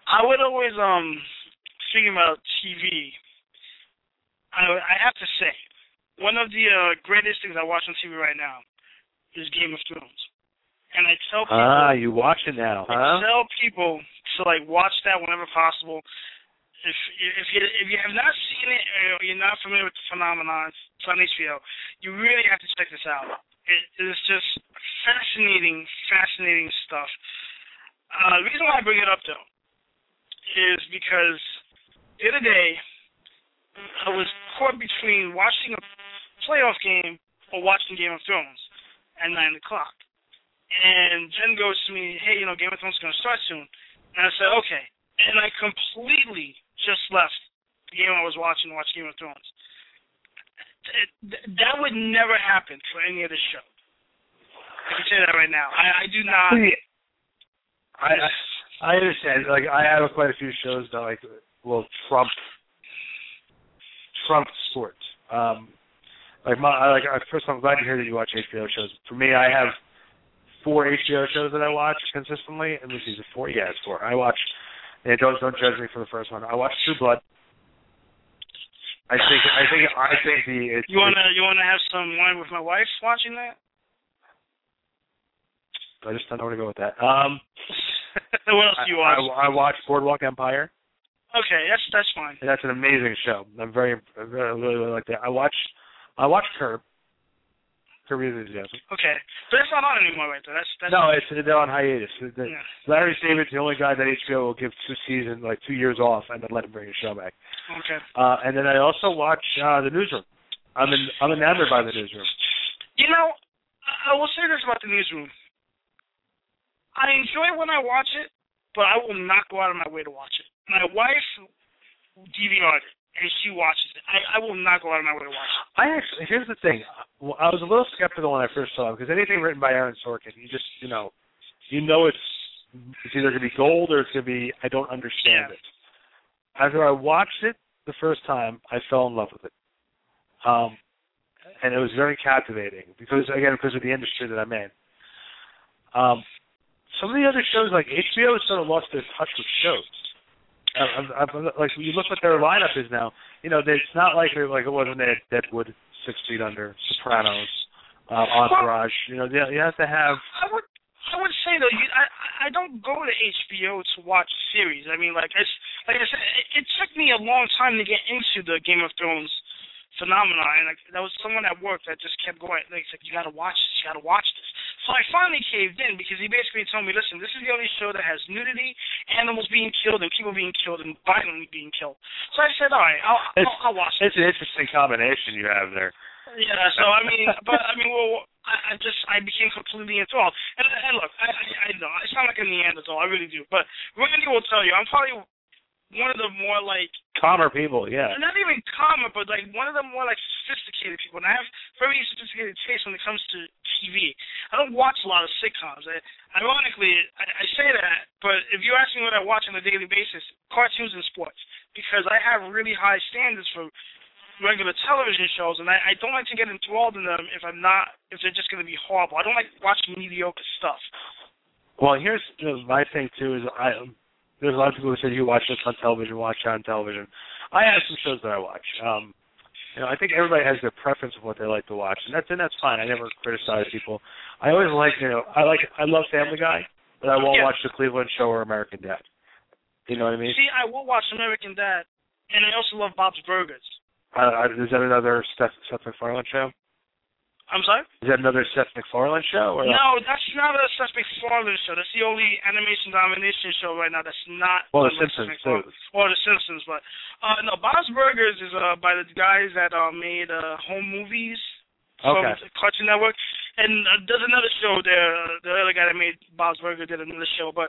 I would always um speaking about T V. I I have to say, one of the uh, greatest things I watch on T V right now is Game of Thrones, and I tell people. Ah, you watch it now, huh? I tell people to like watch that whenever possible. If if you if you have not seen it or you're not familiar with the phenomenon, it's on H B O. You really have to check this out. It is just fascinating, fascinating stuff. Uh, the reason why I bring it up though is because the other day I was caught between watching a playoff game or watching Game of Thrones at nine o'clock. And Jen goes to me, hey, you know, Game of Thrones is going to start soon. And I said, okay. And I completely just left the game I was watching to watch Game of Thrones. It, that would never happen for any other show. I can say that right now. I, I do not. I, I I understand. Like I have quite a few shows that like will trump trump sports. Um, like my I, like first, I'm glad to hear that you watch H B O shows. For me, I have four H B O shows that I watch consistently. And this is four. Yeah, it's four. I watch. And don't don't judge me for the first one. I watched True Blood. I think I think I think the it's, you wanna you wanna have some wine with my wife watching that? I just don't know where to go with that. Um, what else do you watch? I, I, I watched Boardwalk Empire. Okay, that's that's fine. And that's an amazing show. I'm very I really, really, really like that. I watched I watched Curb. Curb Your Enthusiasm. Okay, but it's not on anymore, right there. That's, that's no, it's they're on hiatus. The, yeah. Larry David's the only guy that H B O will give two seasons, like two years off, and then let him bring his show back. Okay. Uh, and then I also watch uh, The Newsroom. I'm in, I'm enamored by The Newsroom. You know, I will say this about The Newsroom. I enjoy it when I watch it, but I will not go out of my way to watch it. My wife D V R'd it, and she watches it. I, I will not go out of my way to watch it. I actually, here's the thing. I was a little skeptical when I first saw it, because anything written by Aaron Sorkin, you just, you know, you know it's, it's either going to be gold or it's going to be, I don't understand yeah. it. After I watched it the first time, I fell in love with it. Um, and it was very captivating, because, again, because of the industry that I'm in. Um, some of the other shows, like H B O, has sort of lost their touch with shows. I've, I've, like you look what their lineup is now. You know, it's not like like it wasn't at Deadwood, Six Feet Under, Sopranos, uh, Entourage. Well, you know, you have to have. I would I would say though, you, I I don't go to H B O to watch series. I mean, like I like I said, it, it took me a long time to get into the Game of Thrones phenomenon, and like there was someone at work that just kept going. Like, it's like you got to watch this, you got to watch this. So I finally caved in because he basically told me, listen, this is the only show that has nudity, animals being killed, and people being killed and violently being killed. So I said, all right, I'll, I'll, I'll watch it. It's an interesting combination you have there. Yeah, so I mean, but I mean, well, I, I just I became completely enthralled. And, and look, I, I I know I sound like a Neanderthal, I really do. But Randy will tell you, I'm probably one of the more like calmer people, yeah. Not even calmer, but like one of the more like sophisticated people. And I have very sophisticated taste when it comes to T V. I don't watch a lot of sitcoms. I, ironically, I, I say that, but if you ask me what I watch on a daily basis, cartoons and sports, because I have really high standards for regular television shows, and I, I don't like to get enthralled in them if I'm not, if they're just going to be horrible. I don't like watching mediocre stuff. Well, here's you know, my thing too is I there's a lot of people who say you watch this on television, watch it on television. I have some shows that I watch. Um, you know, I think everybody has their preference of what they like to watch, and that's and that's fine. I never criticize people. I always like you know I like I love Family Guy, but I won't yeah. watch the Cleveland Show or American Dad. You know what I mean? See, I will watch American Dad, and I also love Bob's Burgers. Uh, is that another Seth, Seth MacFarlane show? I'm sorry? Is that another Seth MacFarlane show? Or no, that's not a Seth MacFarlane show. That's the only animation domination show right now that's not. Well, The Simpsons, too. Or The Simpsons, but uh, no, Bob's Burgers is uh, by the guys that uh, made uh, home movies from okay. Cartoon Network. And uh, there's another show there. Uh, the other guy that made Bob's Burgers did another show, but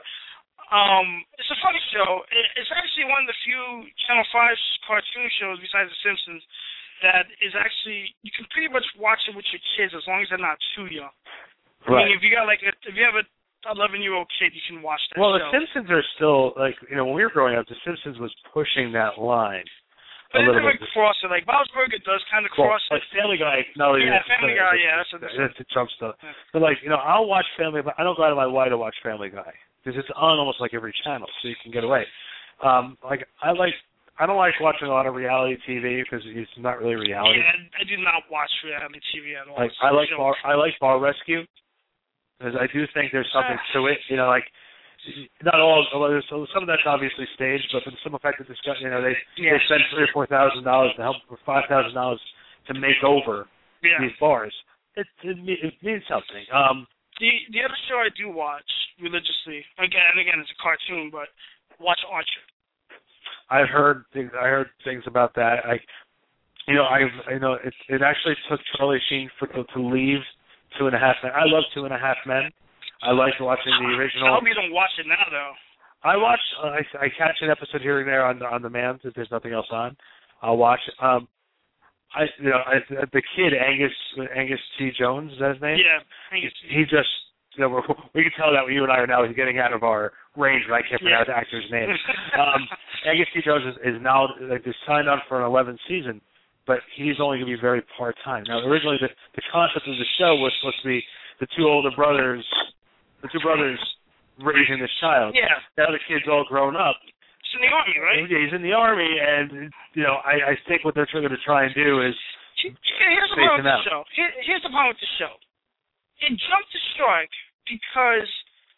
Um, it's a funny show. It's actually one of the few Channel five cartoon shows besides The Simpsons that is actually, you can pretty much watch it with your kids as long as they're not too young. Right. I mean, if you got like, a, if you have a eleven-year-old kid, you can watch that well, show. Well, The Simpsons are still, like, you know, when we were growing up, The Simpsons was pushing that line. But it doesn't cross it. Like, Bob's Burger does kind of well, cross like it. Family Guy, no. Yeah, it's, Family it's, Guy, it's, yeah. That's, that's, that's the Trump stuff. Yeah. But, like, you know, I'll watch Family Guy. I don't go out of my way to watch Family Guy. because it's on almost like every channel, so you can get away. Um, like I like, I don't like watching a lot of reality T V because it's not really reality. Yeah, I do not watch reality T V at all. Like I like bar, I like Bar Rescue because I do think there's something to it. You know, like not all. So some of that's obviously staged, but for some effective discussion, you know, they yeah. they spend three or four thousand dollars to help, or five thousand dollars to make over yeah. these bars. It, it it means something. Um, the the other show I do watch religiously, again and again, it's a cartoon, but watch Archer. I've heard things. I heard things about that. I, you know, I've you know, it it actually took Charlie Sheen for to, to leave Two and a Half Men. I love Two and a Half Men. I liked watching the original. I hope you don't watch it now, though. I watch. Uh, I, I catch an episode here and there on on demand if there's nothing else on. I'll watch. Um, I you know I, the kid Angus Angus T. Jones, is that his name? Yeah, Angus. He, he just you know we can tell that you and I are now getting out of our range when I can't pronounce yeah. actors' names. um, Angus T. Jones is, is now like is signed on for an eleventh season, but he's only going to be very part time. Now originally the the concept of the show was supposed to be the two older brothers, the two brothers raising this child. Yeah. Now the kid's all grown up. He's in the army, right? Yeah, he's in the army, and you know, I, I think what they're trying to try and do is here's the problem with the show. Here, here's the problem with the show. It jumped the shark because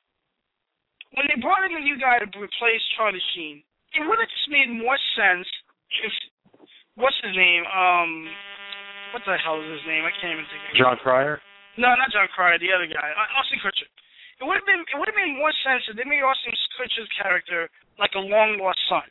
when they brought in the new guy to replace Charlie Sheen, it would have just made more sense if what's his name? Um, what the hell is his name? I can't even think of it. John Cryer? No, not John Cryer. The other guy, Austin Kutcher. It would have been. It would have made more sense if they made Austin Kutcher's character like a long lost son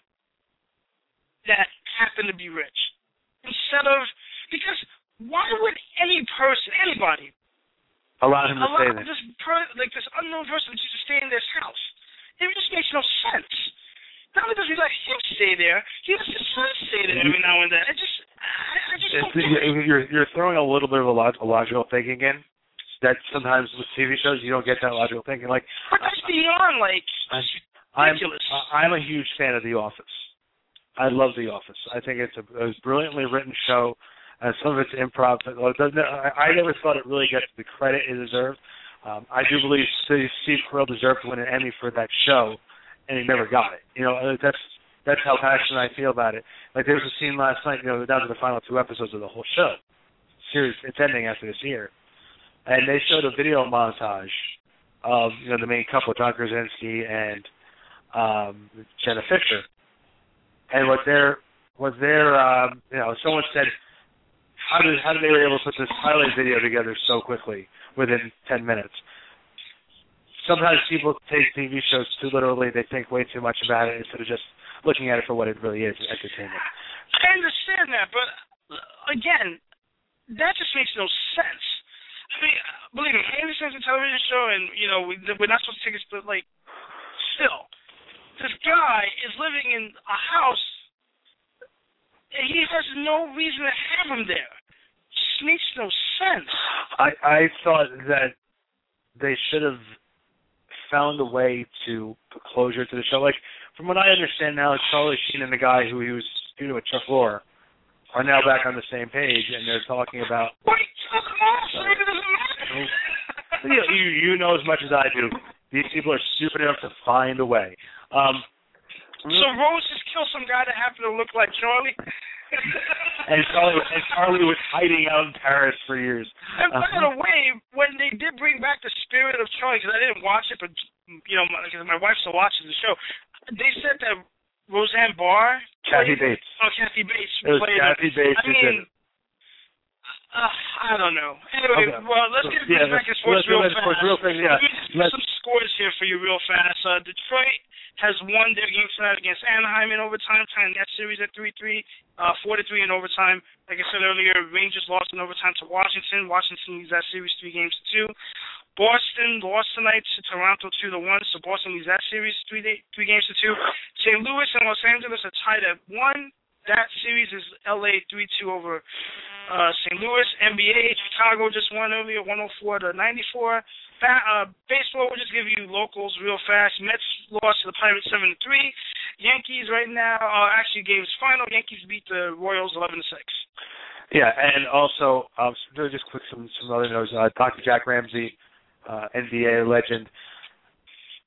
that happened to be rich, instead of because why would any person, anybody, allow him to allow stay there? This per, like this unknown person to just stay in this house? It just makes no sense. Not only does he let him stay there, he lets his son stay there every now and then. It just, I, I just don't get it. You're you're throwing a little bit of a log, logical thinking in. That sometimes with T V shows you don't get that logical thinking. Like, but that's beyond like I'm, ridiculous. I'm I'm a huge fan of The Office. I love The Office. I think it's a, a brilliantly written show, and some of it's improv. But it doesn't, I, I never thought it really gets the credit it deserved. Um, I do believe Steve Carell deserved to win an Emmy for that show, and he never got it. You know, that's that's how passionate I feel about it. Like there was a scene last night. You know, down to the final two episodes of the whole show. Series, it's ending after this year. And they showed a video montage of you know the main couple, John Krasinski and um, Jenna Fisher. And what their what their um, you know someone said, how did how did they were able to put this highlight video together so quickly within ten minutes? Sometimes people take T V shows too literally. They think way too much about it instead of just looking at it for what it really is, entertainment. I understand that, but again, that just makes no sense. I mean, believe me, I understand it's a television show, and you know we, we're not supposed to take it, but like, still, this guy is living in a house, and he has no reason to have him there. It just makes no sense. I I thought that they should have found a way to put closure to the show. Like, from what I understand now, Charlie Sheen and the guy who he was due to with Chuck Lorre are now back on the same page, and they're talking about. What took them off? So it doesn't matter. you, you you know as much as I do. These people are stupid enough to find a way. Um, so Rose just killed some guy that happened to look like Charlie. and Charlie and Charlie was hiding out in Paris for years. And by the way, when they did bring back the spirit of Charlie, because I didn't watch it, but you know, because my, my wife still watches the show, they said that Roseanne Barr, Kathy played, Bates. Oh, Kathy Bates. It was played Kathy her. Bates. I mean, uh, I don't know. Anyway, okay. well, let's get yeah, back to sports real fast. Real quick, yeah. Let me just get some scores here for you real fast. Uh, Detroit has won their game tonight against Anaheim in overtime, tying that series at three three, uh, four to three in overtime. Like I said earlier, Rangers lost in overtime to Washington. Washington leads that series three games to two. Boston lost tonight to Toronto two to one, so Boston leads that series three day, three games to two. Saint Louis and Los Angeles are tied at one. That series is L A three two over uh, Saint Louis. N B A, Chicago just won earlier, one oh four to ninety-four. Ba- uh, baseball, we'll just give you locals real fast. Mets lost to the Pirates seven to three. Yankees right now, uh, actually game's final. Yankees beat the Royals eleven to six. Yeah, and also, um, just quick some, some other notes. Uh, Doctor Jack Ramsey, uh, N B A legend.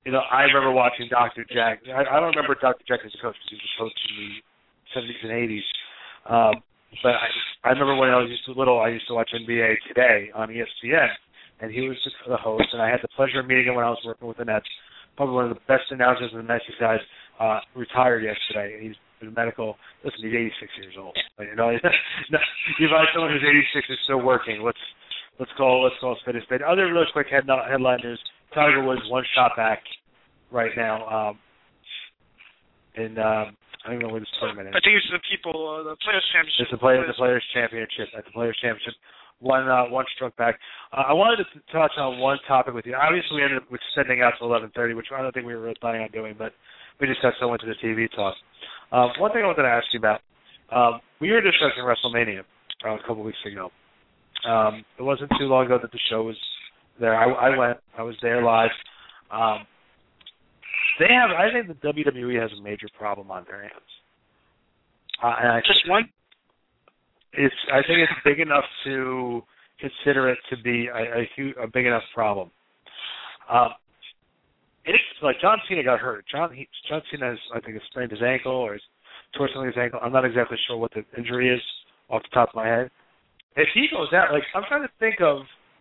you know, I remember watching Doctor Jack. I, I don't remember Doctor Jack as a coach because he was a coach in the seventies and eighties. Um, but I, I remember when I was just little, I used to watch N B A Today on E S P N, and he was the host, and I had the pleasure of meeting him when I was working with the Nets. Probably one of the best announcers and the nicest guys. Uh, retired yesterday. He's been medical. Listen, he's eighty-six years old. You know, you find someone who's eighty-six is still working. Let's let's call let's call spade a spade. Other really quick head, headline news: Tiger Woods one shot back right now. Um, in um, I don't know where this tournament is. I think it's the people, uh, the Players Championship. It's the Players the Players Championship at the Players Championship. One uh, one stroke back. Uh, I wanted to touch on one topic with you. Obviously, we ended up extending out to eleven thirty, which I don't think we were really planning on doing, but we just got so into the T V talk. Um, one thing I wanted to ask you about, um, we were discussing WrestleMania uh, a couple weeks ago. Um, it wasn't too long ago that the show was there. I, I went. I was there live. Um, they have. I think the W W E has a major problem on their hands. Uh, and I, Just one? It's. I think it's big enough to consider it to be a, a, huge, a big enough problem. Um, it's like John Cena got hurt. John he, John Cena has, I think, has sprained his ankle or he's tore something his ankle. I'm not exactly sure what the injury is off the top of my head. If he goes out, like I'm trying to think of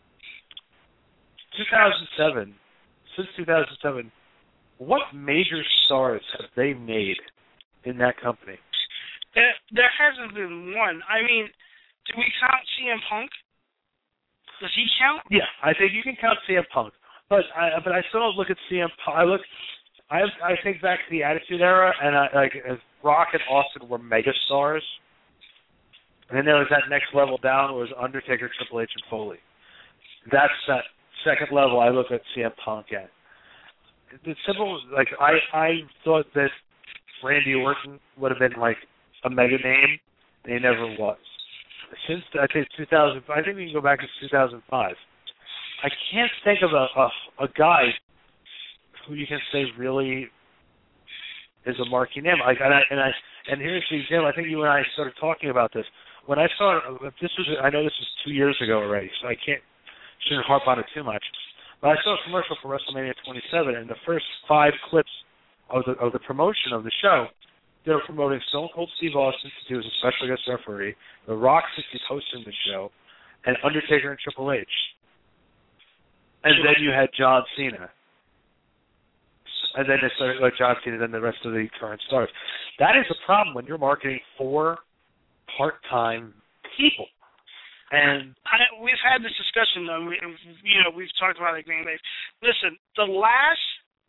two thousand seven. Since two thousand seven, what major stars have they made in that company? There, there hasn't been one. I mean, do we count C M Punk? Does he count? Yeah, I think you can count C M Punk, but I but I still don't look at C M Punk. I look, I I think back to the Attitude Era, and I, like as Rock and Austin were mega stars, and then there was that next level down was Undertaker, Triple H, and Foley. That's that second level. I look at C M Punk at. The simple, like I I thought that Randy Orton would have been like a mega name, and he never was. Since I think two thousand, I think we can go back to two thousand five. I can't think of a, a a guy who you can say really is a marquee name. Like, and I and I and here's the example. I think you and I started talking about this when I saw this was. I know this was two years ago already, so I can't shouldn't harp on it too much. But I saw a commercial for WrestleMania twenty-seven, and the first five clips of the of the promotion of the show. They were promoting Stone Cold Steve Austin, since he was a special guest referee, The Rock, since he's hosting the show, and Undertaker and Triple H. And then you had John Cena. And then they started like John Cena, then the rest of the current stars. That is a problem when you're marketing for part-time people. And I, we've had this discussion, though. We, you know, we've talked about it. Listen, the last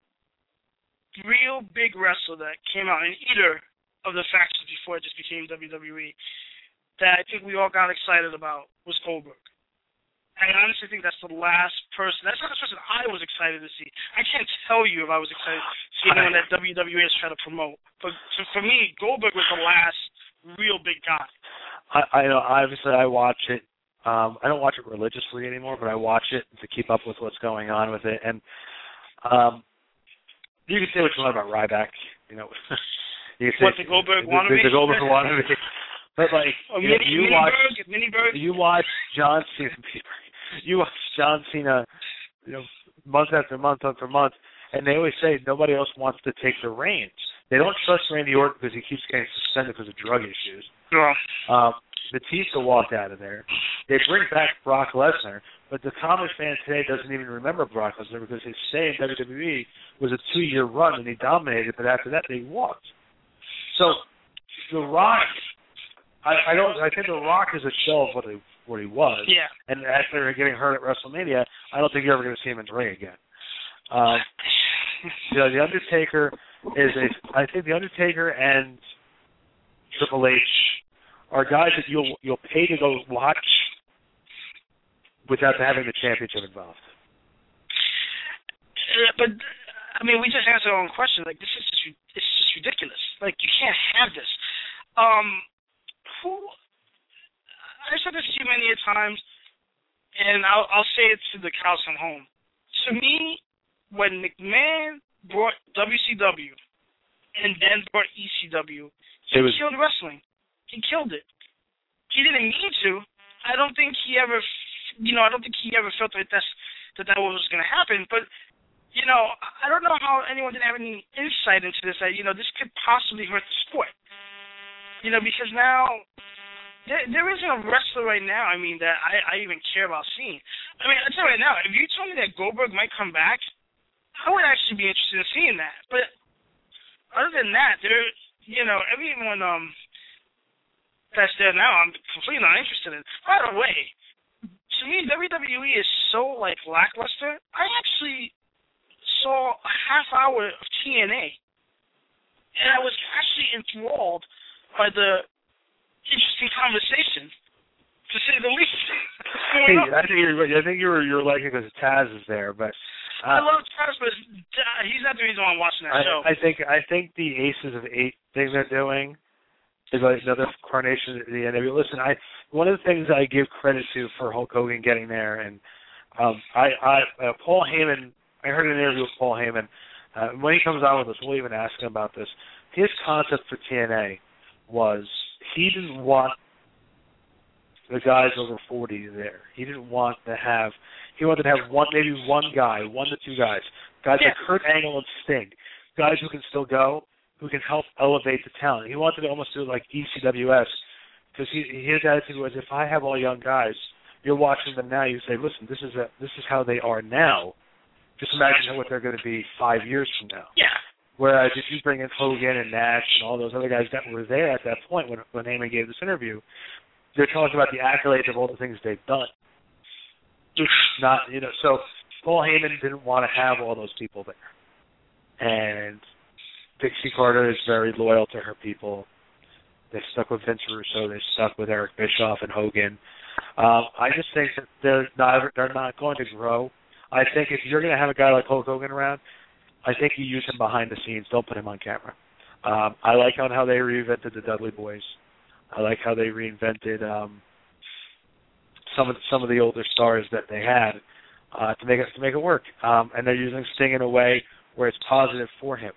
real big wrestler that came out in either of the factions before it just became W W E that I think we all got excited about was Goldberg. And I honestly think that's the last person, that's not the person I was excited to see. I can't tell you if I was excited to see anyone that W W E is trying to promote. But so for me, Goldberg was the last real big guy. I, I know, obviously I watch it. Um, I don't watch it religiously anymore, but I watch it to keep up with what's going on with it. And um, you can say what you want about Ryback, you know. you can say what, the Goldberg wannabe? The, the Goldberg wannabe. But, like, oh, you, mini, you, mini watch, Berg, mini Berg. you watch John Cena, you watch John Cena, you know, month after month after month, and they always say nobody else wants to take the reins. They don't trust Randy Orton because he keeps getting suspended because of drug issues. Yeah. Um, Batista walked out of there. They bring back Brock Lesnar, but the common fan today doesn't even remember Brock Lesnar because his stay in W W E was a two-year run and he dominated, but after that they walked. So The Rock, I, I don't. I think The Rock is a shell of what he what he was. Yeah. And after getting hurt at WrestleMania, I don't think you're ever going to see him in the ring again. Um, you know, the Undertaker is a. I think the Undertaker and Triple H are guys that you'll you'll pay to go watch without having the championship involved. Uh, but I mean, we just answered our own question. Like, this is just it's just ridiculous. Like, you can't have this. Um, who? I've said this to you many times, and I'll I'll say it to the cows come home. To me, when McMahon brought W C W and then brought E C W, he was, killed wrestling. He killed it. He didn't mean to. I don't think he ever, you know, I don't think he ever felt like that's, that that was going to happen. But you know, I don't know how anyone didn't have any insight into this, that, you know, this could possibly hurt the sport. You know, because now, there, there isn't a wrestler right now, I mean, that I, I even care about seeing. I mean, I'll tell you right now, if you told me that Goldberg might come back, I would actually be interested in seeing that. But other than that, there, you know, everyone um, that's there now, I'm completely not interested in. By the way, to me, W W E is so, like, lackluster. I actually saw a half hour of T N A, and I was actually enthralled by the interesting conversation, to say the least. Hey, I think you're, I think you're you're liking it because Taz is there, but uh, I love Taz, but he's not the reason why I'm watching that I, show. I think I think the Aces of Eight thing they're doing is like another carnation of the N W A. Listen, I one of the things I give credit to for Hulk Hogan getting there, and um, I, I uh, Paul Heyman. I heard an interview with Paul Heyman. Uh, when he comes on with us, we'll even ask him about this. His concept for T N A was he didn't want the guys over forty there. He didn't want to have. He wanted to have one, maybe one guy, one to two guys, guys yeah. like Kurt Angle and Sting, guys who can still go, who can help elevate the talent. He wanted to almost do it like E C W S, because his attitude was, if I have all young guys, you're watching them now, you say, listen, this is a, this is how they are now. Just imagine what they're going to be five years from now. Yeah. Whereas if you bring in Hogan and Nash and all those other guys that were there at that point when when Heyman gave this interview, they're talking about the accolades of all the things they've done. Not, you know, so Paul Heyman didn't want to have all those people there. And Dixie Carter is very loyal to her people. They stuck with Vince Russo. They stuck with Eric Bischoff and Hogan. Um, I just think that they're not, they're not going to grow. I think if you're going to have a guy like Hulk Hogan around, I think you use him behind the scenes. Don't put him on camera. Um, I like on how they reinvented the Dudley Boys. I like how they reinvented um, some of some of the older stars that they had uh, to make it to make it work. Um, and they're using Sting in a way where it's positive for him.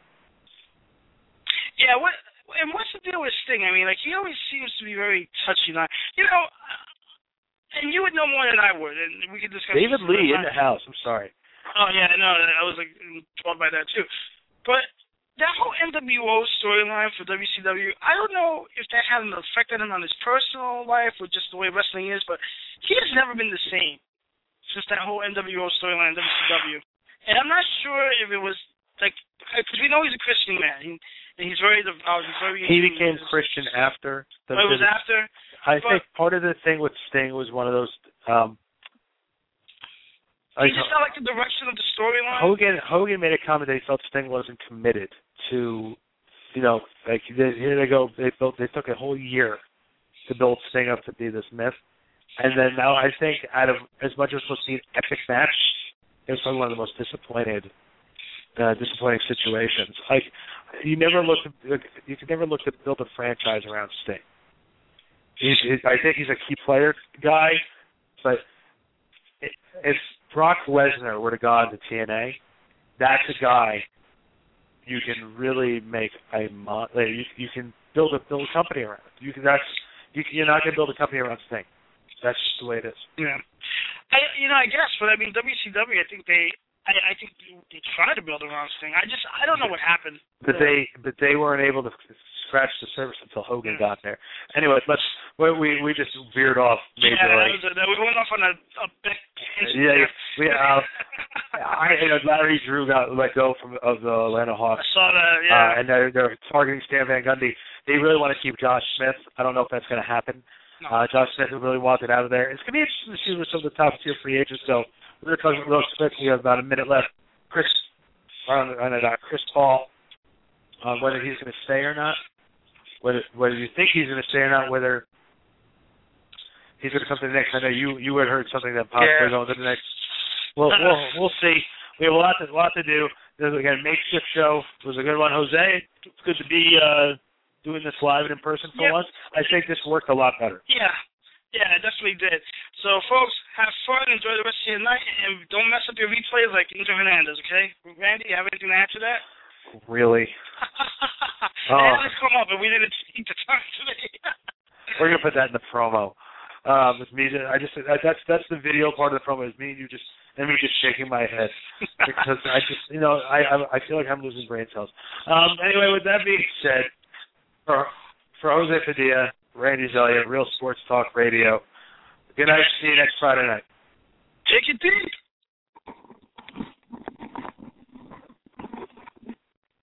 Yeah. What and what's the deal with Sting? I mean, like he always seems to be very touchy. On, you know, and you would know more than I would, and we could discuss. David Lee in the house. I'm sorry. Oh yeah, no, I was like enthralled by that too. But that whole N W O storyline for W C W, I don't know if that had an effect on him on his personal life or just the way wrestling is, but he has never been the same since that whole N W O storyline in W C W. And I'm not sure if it was like, because we know he's a Christian man, he, and he's very devout. He's very. He became Christian after. The, oh, it was after. I but, think part of the thing with Sting was one of those. Um, He just felt like the direction of the storyline. Hogan Hogan made a comment that he felt Sting wasn't committed to, you know, like here they go. They built. They took a whole year to build Sting up to be this myth, and then now I think out of as much as it was supposed to be an epic match, it was probably one of the most disappointed, uh, disappointing situations. Like you never look. You could never look to build a franchise around Sting. He's, he's, I think he's a key player guy, but it, if Brock Lesnar were to go into T N A, that's a guy you can really make a mon- like you, you can build a build a company around. You can that's you can, you're not going to build a company around Sting. That's just the way it is. Yeah, I you know I guess, but I mean W C W, I think they I, I think they tried to build around Sting. I just I don't know what happened. But they but they weren't able to scratch the surface until Hogan yeah. got there. Anyway, let's we we just veered off majorly. Yeah, that was a, that we went off on a, a big yeah, yeah. We, uh, I, you know, Larry Drew got let go from of the Atlanta Hawks. I saw that, yeah. Uh, and they're they're targeting Stan Van Gundy. They really want to keep Josh Smith. I don't know if that's going to happen. No. Uh, Josh Smith really wanted out of there. It's going to be interesting to see where some of the top tier free agents go. We're talking about Smith. We have about a minute left. Chris, on, on uh, Chris Paul, uh, whether he's going to stay or not. Whether whether you think he's going to stay or not, whether he's going to come to the next. I know you you had heard something that possibly yeah. going to the next. Well, we'll we'll see. We have a lot to lot to do. This is again makeshift show. It was a good one, Jose. It's good to be uh, doing this live and in person for yep. once. I think this worked a lot better. Yeah, yeah, it definitely did. So, folks, have fun, enjoy the rest of your night, and don't mess up your replays like Angel Hernandez. Okay, Randy, you have anything to add to that? Really? oh. It has come up, and we didn't take the time today. We're gonna put that in the promo. Um, it's me. I just that's that's the video part of the promo. Is me and you just and me just shaking my head because I just you know I I feel like I'm losing brain cells. Um, anyway, with that being said, for for Jose Padilla, Randy Zelia, Real Sports Talk Radio. Good night. See you next Friday night. Take it deep.